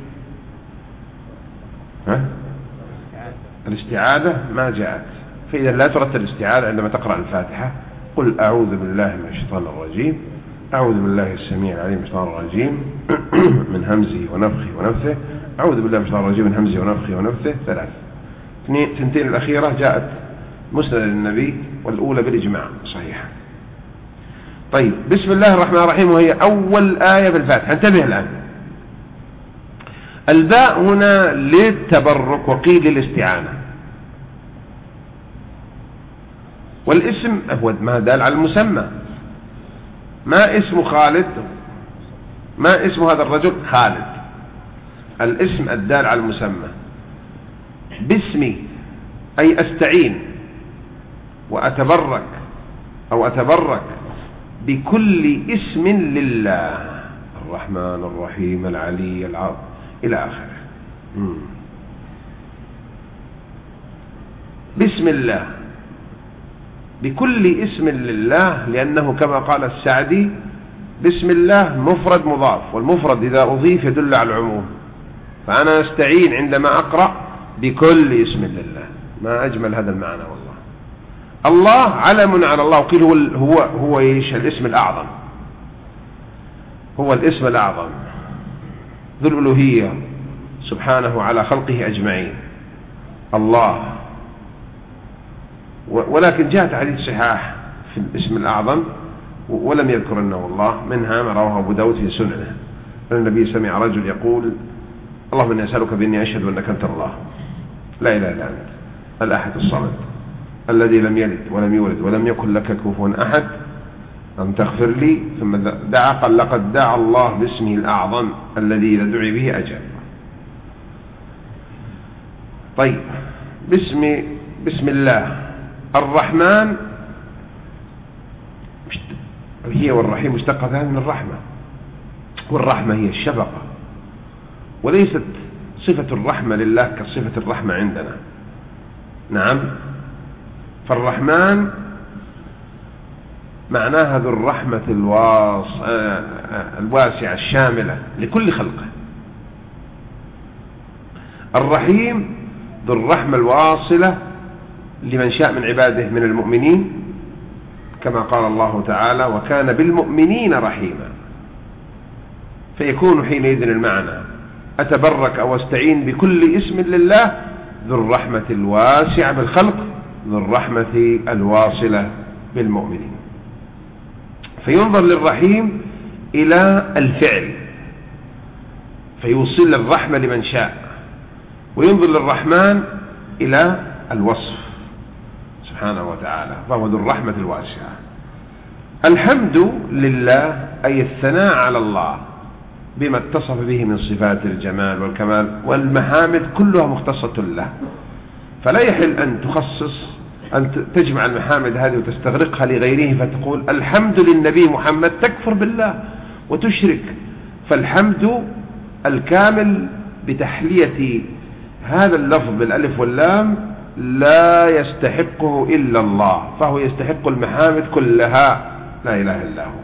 الاستعاذة ما جاءت. فإذا لا ترتل الاستعاذة عندما تقرأ الفاتحة قل أعوذ بالله من الشيطان الرجيم أعوذ بالله السميع العليم من الشيطان الرجيم من همزه ونفخه ونفثه. أعوذ بالله من الشيطان الرجيم من همزه ونفخه ونفثه 3. الثنتين الأخيرة جاءت مسند للنبي، والأولى بالإجماع صحيحة. طيب، بسم الله الرحمن الرحيم، وهي أول آية في الفاتحة. انتبه الآن، الباء هنا للتبرك وقيل للاستعانة، والاسم هو ما دال على المسمى. ما اسم خالد؟ ما اسم هذا الرجل؟ خالد. الاسم الدال على المسمى. باسمي أي أستعين وأتبرك أو أتبرك بكل اسم لله، الرحمن الرحيم العلي العظيم إلى آخره. بسم الله بكل اسم لله، لأنه كما قال السعدي بسم الله مفرد مضاف، والمفرد إذا أضيف يدل على العموم، فأنا أستعين عندما أقرأ بكل اسم لله. ما أجمل هذا المعنى والله. الله علم على الله، وقيل هو إيش؟ الاسم الأعظم، هو الاسم الأعظم ذو الألوهية سبحانه على خلقه أجمعين الله. ولكن جاءت حديث صحاح في الاسم الأعظم ولم يذكر أنه الله، منها ما رواه أبو داود في سننه أن النبي سمع رجل يقول اللهم إني أسألك بإني أشهد أنك أنت الله لا إله إلا أنت الأحد الصمد الذي لم يلد ولم يولد ولم يكن لك كفوا أحد أن تغفر لي. ثم دعا قال لقد دعا الله باسمه الأعظم الذي إذا دعي به أجاب. طيب، بسم الله الرحمن هي والرحيم مشتقتان من الرحمة، والرحمة هي الشفقة، وليست صفة الرحمة لله كصفة الرحمة عندنا. نعم، فالرحمن معناها ذو الرحمة الواسعة الشاملة لكل خلقه. الرحيم ذو الرحمة الواصلة لمن شاء من عباده من المؤمنين، كما قال الله تعالى وكان بالمؤمنين رحيما. فيكون حينئذ المعنى أتبرك أو أستعين بكل اسم لله ذو الرحمة الواسعة بالخلق ذو الرحمة الواصلة بالمؤمنين. فينظر للرحيم إلى الفعل فيوصل الرحمة لمن شاء، وينظر للرحمن إلى الوصف سبحانه وتعالى، فهو ذو الرحمة الواسعة. الحمد لله أي الثناء على الله بما اتصف به من صفات الجمال والكمال، والمحامد كلها مختصة له، فلا يحل أن تخصص أن تجمع المحامد هذه وتستغرقها لغيره فتقول الحمد للنبي محمد، تكفر بالله وتشرك. فالحمد الكامل بتحلية هذا اللفظ بالألف واللام لا يستحقه إلا الله، فهو يستحق المحامد كلها لا إله إلا هو.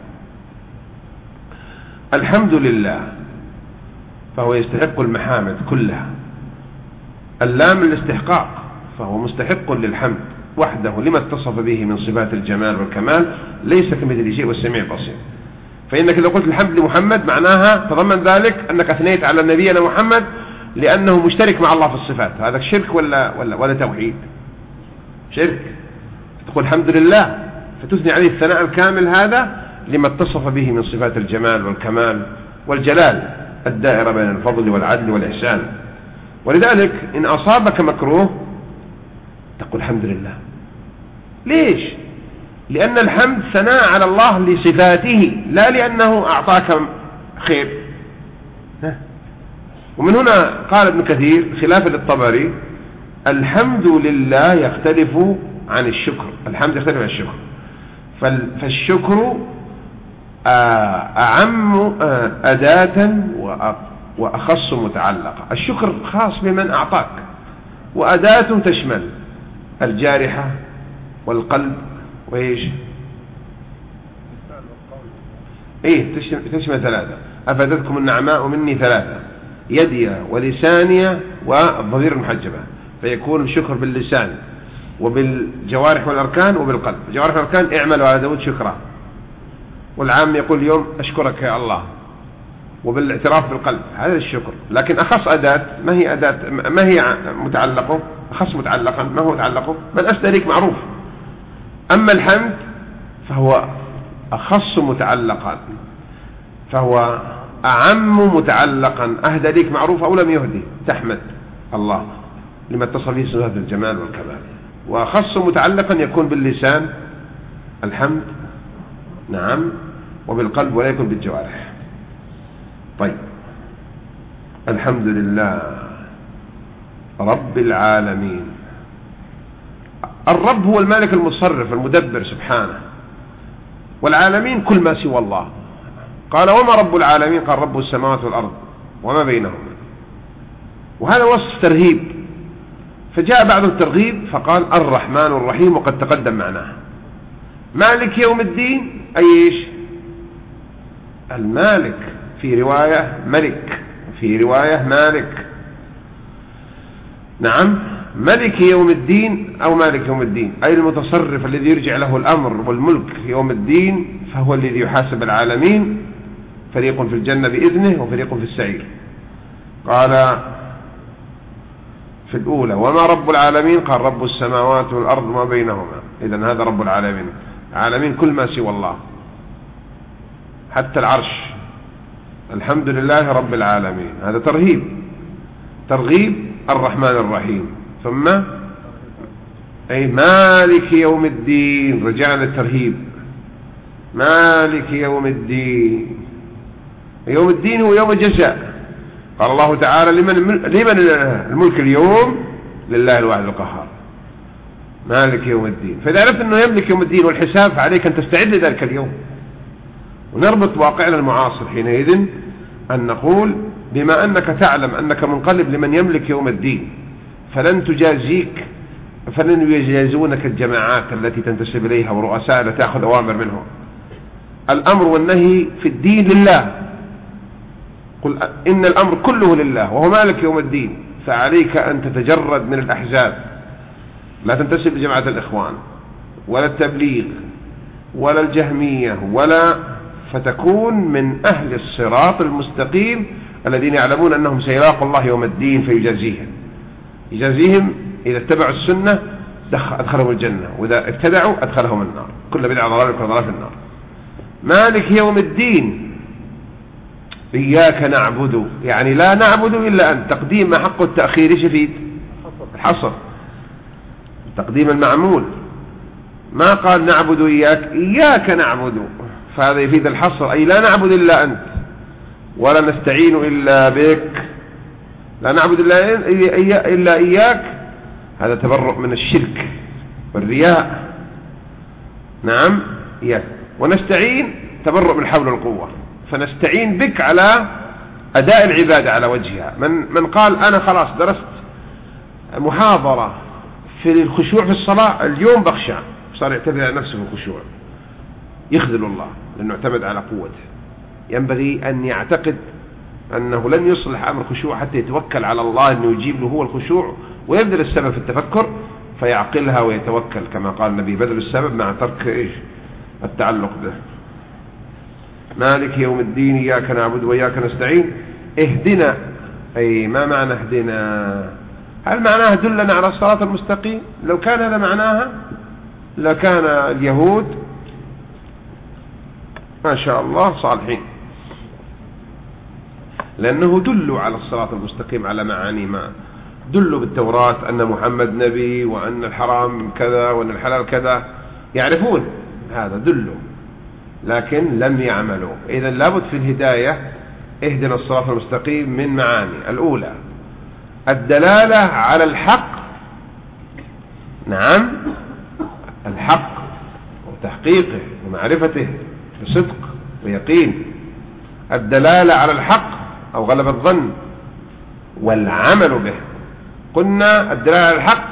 الحمد لله فهو يستحق المحامد كلها. اللام الاستحقاق، فهو مستحق للحمد وحده لما اتصف به من صفات الجمال والكمال، ليس كمثله شيء والسميع البصير. فإنك لو قلت الحمد لمحمد معناها تضمن ذلك أنك أثنيت على نبينا محمد لأنه مشترك مع الله في الصفات. هذا شرك ولا توحيد؟ شرك. تقول الحمد لله فتثني عليه الثناء الكامل هذا لما اتصف به من صفات الجمال والكمال والجلال الدائرة بين الفضل والعدل والإحسان. ولذلك إن أصابك مكروه تقول الحمد لله. ليش؟ لأن الحمد ثناء على الله لصفاته لا لأنه أعطاك خير. ومن هنا قال ابن كثير خلافا للطبري الحمد لله يختلف عن الشكر. الحمد يختلف عن الشكر، فالشكر أعم أداة وأخص متعلقة. الشكر خاص بمن أعطاك، وأداة تشمل الجارحة والقلب وإيش؟ إيه تشمل 3. أفادتكم النعماء مني 3: يدي ولساني والضمير المحجبة. فيكون الشكر باللسان وبالجوارح والأركان وبالقلب. الجوارح والأركان اعملوا على داود شكرا، والعام يقول اليوم أشكرك يا الله، وبالاعتراف بالقلب، هذا الشكر. لكن أخص أداة ما هي متعلقه، أخص متعلقا ما هو متعلقه؟ من أسدى لك معروف. أما الحمد فهو أخص متعلقا، فهو أعم متعلقا، أهدى لك معروف أو لم يهدي تحمد الله لما اتصل به صفات الجمال والكمال. وأخص متعلقا يكون باللسان الحمد، نعم، وبالقلب ولا يكون بالجوارح. طيب، الحمد لله رب العالمين. الرب هو المالك المصرف المدبر سبحانه، والعالمين كل ما سوى الله. قال وما رب العالمين؟ قال رب السماوات والأرض وما بينهما. وهذا وصف ترهيب، فجاء بعد الترغيب فقال الرحمن الرحيم، وقد تقدم معناه. مالك يوم الدين أي إيش؟ المالك، في رواية ملك، في رواية مالك، نعم، ملك يوم الدين أو مالك يوم الدين، أي المتصرف الذي يرجع له الأمر والملك يوم الدين، فهو الذي يحاسب العالمين، فريق في الجنة بإذنه وفريق في السعير. قال في الأولى وما رب العالمين؟ قال رب السماوات والأرض وما بينهما. إذن هذا رب العالمين، العالمين كل ما سوى الله حتى العرش. الحمد لله رب العالمين، هذا ترهيب، ترغيب الرحمن الرحيم. ثم أي مالك يوم الدين، رجعنا للترهيب، مالك يوم الدين. يوم الدين هو يوم الجزاء. قال الله تعالى لمن الملك اليوم؟ لله الواحد القهار، مالك يوم الدين. فإذا عرفت أنه يملك يوم الدين والحساب، فعليك أن تستعد لذلك اليوم. ونربط واقعنا المعاصر حينئذ أن نقول بما أنك تعلم أنك منقلب لمن يملك يوم الدين، فلن يجازونك الجماعات التي تنتسب إليها ورؤساء لتأخذ أوامر منهم. الأمر والنهي في الدين لله، قل إن الأمر كله لله وهو مالك يوم الدين. فعليك أن تتجرد من الأحزاب، لا تنتسب لجماعة الإخوان ولا التبليغ ولا الجهمية فتكون من أهل الصراط المستقيم الذين يعلمون أنهم سيلاقوا الله يوم الدين يجازيهم إذا اتبعوا السنة أدخلهم الجنة، وإذا ابتدعوا أدخلهم النار. كل بدعة ضلالة وكل ضلالة في النار. مالك يوم الدين إياك نعبد، يعني لا نعبد إلا أنت. تقديم ما حق التأخير ايش يفيد؟ الحصر، تقديم المعمول. ما قال نعبد إياك نعبد، فهذا يفيد الحصر، أي لا نعبد إلا أنت ولا نستعين إلا بك، لا نعبد إلا إياك. هذا تبرؤ من الشرك والرياء، نعم، إياك. ونستعين تبرؤ من الحول والقوة، فنستعين بك على أداء العبادة على وجهها. من قال أنا خلاص درست محاضرة في الخشوع في الصلاة اليوم بخشع، صار يعتمد على نفسه في الخشوع، يخذل الله لأنه اعتمد على قوته. ينبغي أن يعتقد أنه لن يصلح أمر الخشوع حتى يتوكل على الله أنه يجيب له هو الخشوع، ويبذل السبب في التفكر فيعقلها ويتوكل، كما قال النبي بذل السبب مع ترك التعلق به. مالك يوم الدين إياك نعبد وإياك نستعين. اهدنا، أي ما معنى اهدنا؟ هل معناها دلنا على الصراط المستقيم؟ لو كان هذا معناها لكان اليهود ما شاء الله صالحين، لأنه دلوا على الصراط المستقيم على معاني ما دلوا بالتوراة أن محمد نبي وأن الحرام كذا وأن الحلال كذا، يعرفون هذا دلوا، لكن لم يعملوا. إذا لابد في الهداية اهدنا الصراط المستقيم من معاني. الأولى الدلالة على الحق، نعم، الحق وتحقيقه ومعرفته بصدق ويقين. الدلالة على الحق أو غلب الظن والعمل به. قلنا الدلالة على الحق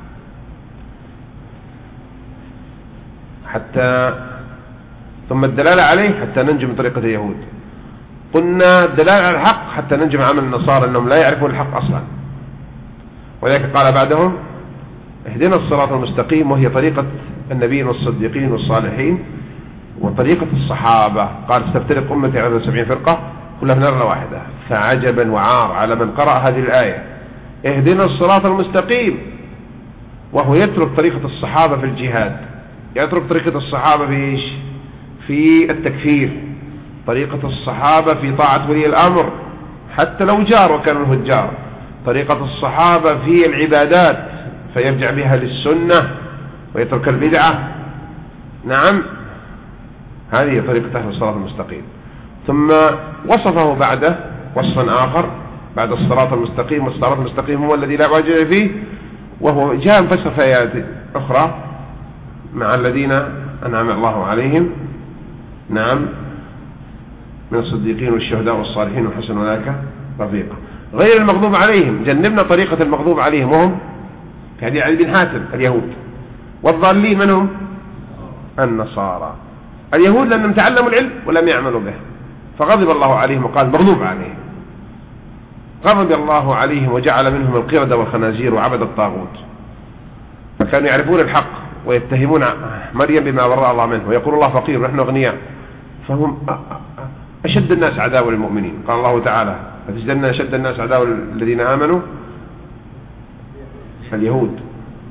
ثم الدلالة عليه حتى ننجو من طريقة اليهود. قلنا الدلالة على الحق حتى ننجو من عمل النصارى أنهم لا يعرفون الحق أصلا، ولذلك قال بعدهم اهدنا الصراط المستقيم، وهي طريقة النبيين والصديقين والصالحين وطريقة الصحابة. قال ستفترق أمتي على 70 فرقة كلها في نار واحدة. فعجبا وعار على من قرأ هذه الآية اهدنا الصراط المستقيم وهو يترك طريقة الصحابة في الجهاد، يترك طريقة الصحابة في إيش؟ في التكفير، طريقة الصحابة في طاعة ولي الأمر حتى لو جار وكانوا الهجار، طريقة الصحابة في العبادات فيرجع بها للسنة ويترك البدعة. نعم، هذه طريقة أهل الصراط المستقيم. ثم وصفه بعده وصفا آخر بعد الصراط المستقيم، والصراط المستقيم هو الذي لا عوج فيه، وهو جاء مفسر في آيات أخرى مع الذين أنعم الله عليهم، نعم، من الصديقين والشهداء والصالحين وحسن أولئك رفيقا. غير المغضوب عليهم جنبنا طريقة المغضوب عليهم وهم كهدي علي بن حاتم اليهود، والضالين منهم النصارى. اليهود لأنهم تعلموا العلم ولم يعملوا به فغضب الله عليهم وقال مغضوب عليهم. غضب الله عليهم وجعل منهم القردة والخنازير وعبد الطاغوت، فكانوا يعرفون الحق ويتهمون مريم بما برأ الله منه، ويقول الله فقير ونحن أغنياء، فهم أشد الناس عداوة للمؤمنين. قال الله تعالى فتجدن أشد الناس عداوة الذين آمنوا اليهود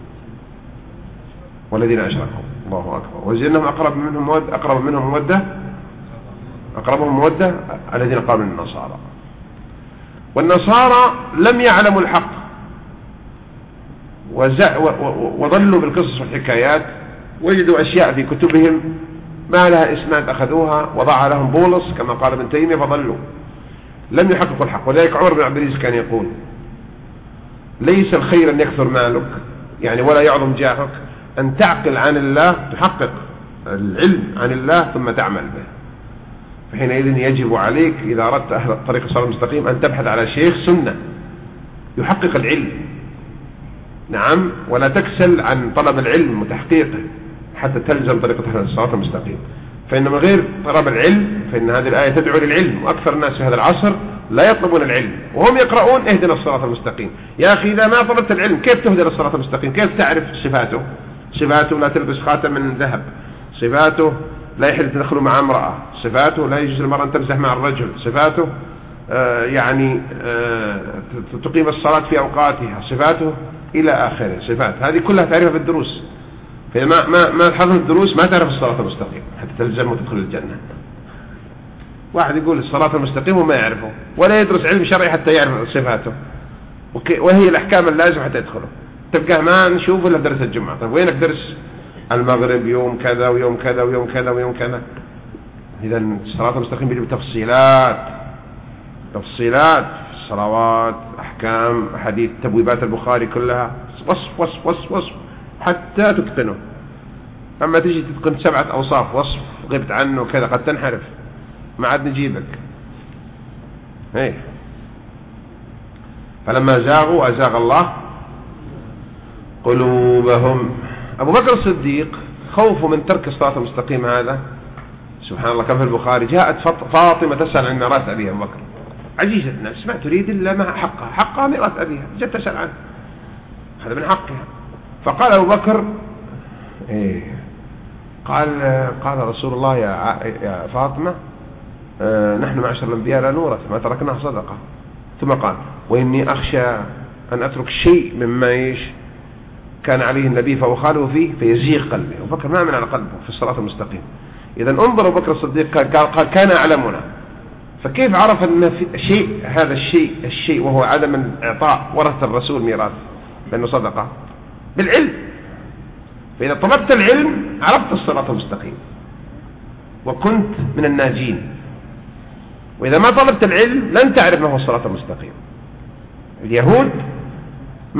والذين أشركوا. الله أكبر. وزينهم أقربهم مودة الذين قالوا من النصارى. والنصارى لم يعلموا الحق وظلوا بالقصص والحكايات، وجدوا أشياء في كتبهم ما لها إسناد أخذوها وضع لهم بولس كما قال ابن تيمية فضلوا، لم يحققوا الحق. وذلك عمر بن عبد العزيز كان يقول ليس الخير أن يكثر مالك يعني ولا يعظم جاهك، أن تعقل عن الله، تحقق العلم عن الله ثم تعمل به. فحينئذ يجب عليك إذا أردت أهل طريق الصراط المستقيم أن تبحث على شيخ سنة يحقق العلم، نعم، ولا تكسل عن طلب العلم وتحقيقه حتى تلزم طريقة أهل الصراط المستقيم. فإن من غير طلب العلم فإن هذه الآية تدعو للعلم، وأكثر الناس في هذا العصر لا يطلبون العلم وهم يقرؤون اهدنا الصراط المستقيم. يا أخي إذا ما طلبت العلم كيف تهدى الصراط المستقيم؟ كيف تعرف صفاته؟ صفاته لا تلبس خاتم من ذهب، صفاته لا يحل تدخل مع امرأة، صفاته لا يجوز للمرأة أن تمزح مع الرجل، صفاته تقيم الصلاة في أوقاتها، صفاته إلى آخره. صفات هذه كلها تعرفها في الدروس، فإذا ما تحضر الدروس ما تعرف الصراط المستقيم حتى تلزم وتدخل الجنة. واحد يقول الصراط المستقيم وما يعرفه ولا يدرس علم شرعي حتى يعرف صفاته وهي الأحكام اللازمة حتى يدخله، تبقى ما نشوف إلا درس الجمعة. طيب وينك درس المغرب يوم كذا ويوم كذا ويوم كذا ويوم كذا؟ إذا الصراط المستقيم بيجيب تفصيلات في الصلوات، أحكام، حديث، تبويبات البخاري كلها وصف وصف وصف وصف حتى تتقنه. أما تجي تتقن 7 أوصاف وصف غبت عنه كذا قد تنحرف، ما عاد نجيبك. فلما زاغوا أزاغ الله قلوبهم. أبو بكر الصديق خوفه من ترك الصراط المستقيم هذا سبحان الله كما في البخاري، جاءت فاطمة تسأل عن ميراث أبيها. أبو بكر عجيزة النفس ما تريد إلا ما حقها ميراث أبيها، جاءت تسأل عنه، هذا من حقها. فقال أبو بكر قال رسول الله يا فاطمة نحن معشر الأنبياء لا نورث ما تركناه صدقة. ثم قال وإني أخشى أن أترك شيء مما كان عليه النبي فأخالف فيه فيزيغ قلبي. أبو بكر ما من على قلبه في الصراط المستقيم. إذا انظر أبو بكر الصديق قال كان أعلمنا، فكيف عرف أن في شيء هذا الشيء وهو عدم إعطاء ورثة الرسول ميراث لأنه صدقة؟ بالعلم. فإذا طلبت العلم عرفت الصراط المستقيم وكنت من الناجين، وإذا ما طلبت العلم لن تعرف ما هو الصراط المستقيم. اليهود ما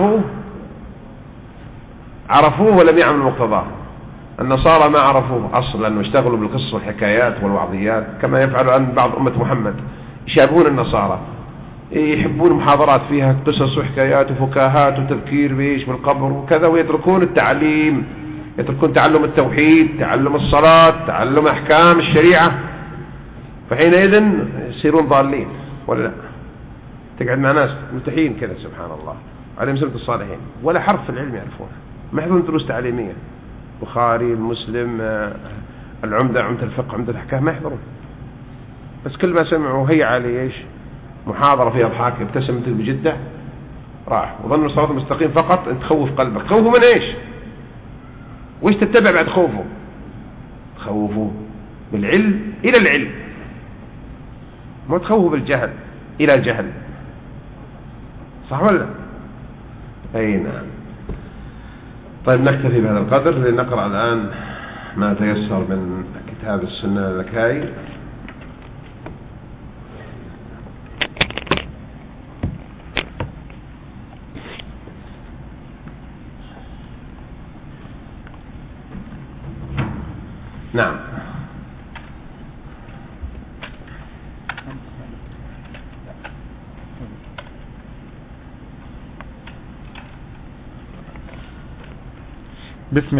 عرفوه ولم يعملوا مقتضاه، النصارى ما عرفوه أصلا واشتغلوا بالقصص والحكايات والوعظيات كما يفعل الآن بعض أمة محمد، يشابهون النصارى، يحبون محاضرات فيها قصص وحكايات وفكاهات وتذكير بالقبر وكذا، ويتركون التعليم، يتركون تعلم التوحيد، تعلم الصلاة، تعلم أحكام الشريعة، فحينئذ يصيرون ضالين. ولا لا؟ تقعد مع ناس متحين كذا سبحان الله عليهم سنة الصالحين ولا حرف في العلم يعرفونه، ما يحضرون دروس تعليمية، بخاري، مسلم، العمدة، عمدة الفقه، عمدة الأحكام، ما يحضرون. بس كل ما سمعوا هي على إيش محاضرة فيها ضحك ابتسم مثل بجدة راح، وظنوا الصراط المستقيم فقط أن تخوف قلبك. خوفه من إيش؟ وإيش تتبع بعد خوفه؟ تخوفه بالعلم إلى العلم، ما تخوفه بالجهل إلى جهل. صح ولا؟ أي نعم. طيب نكتفي بهذا القدر، لنقرأ الآن ما تيسر من كتاب السنة اللكائي. نعم. بسم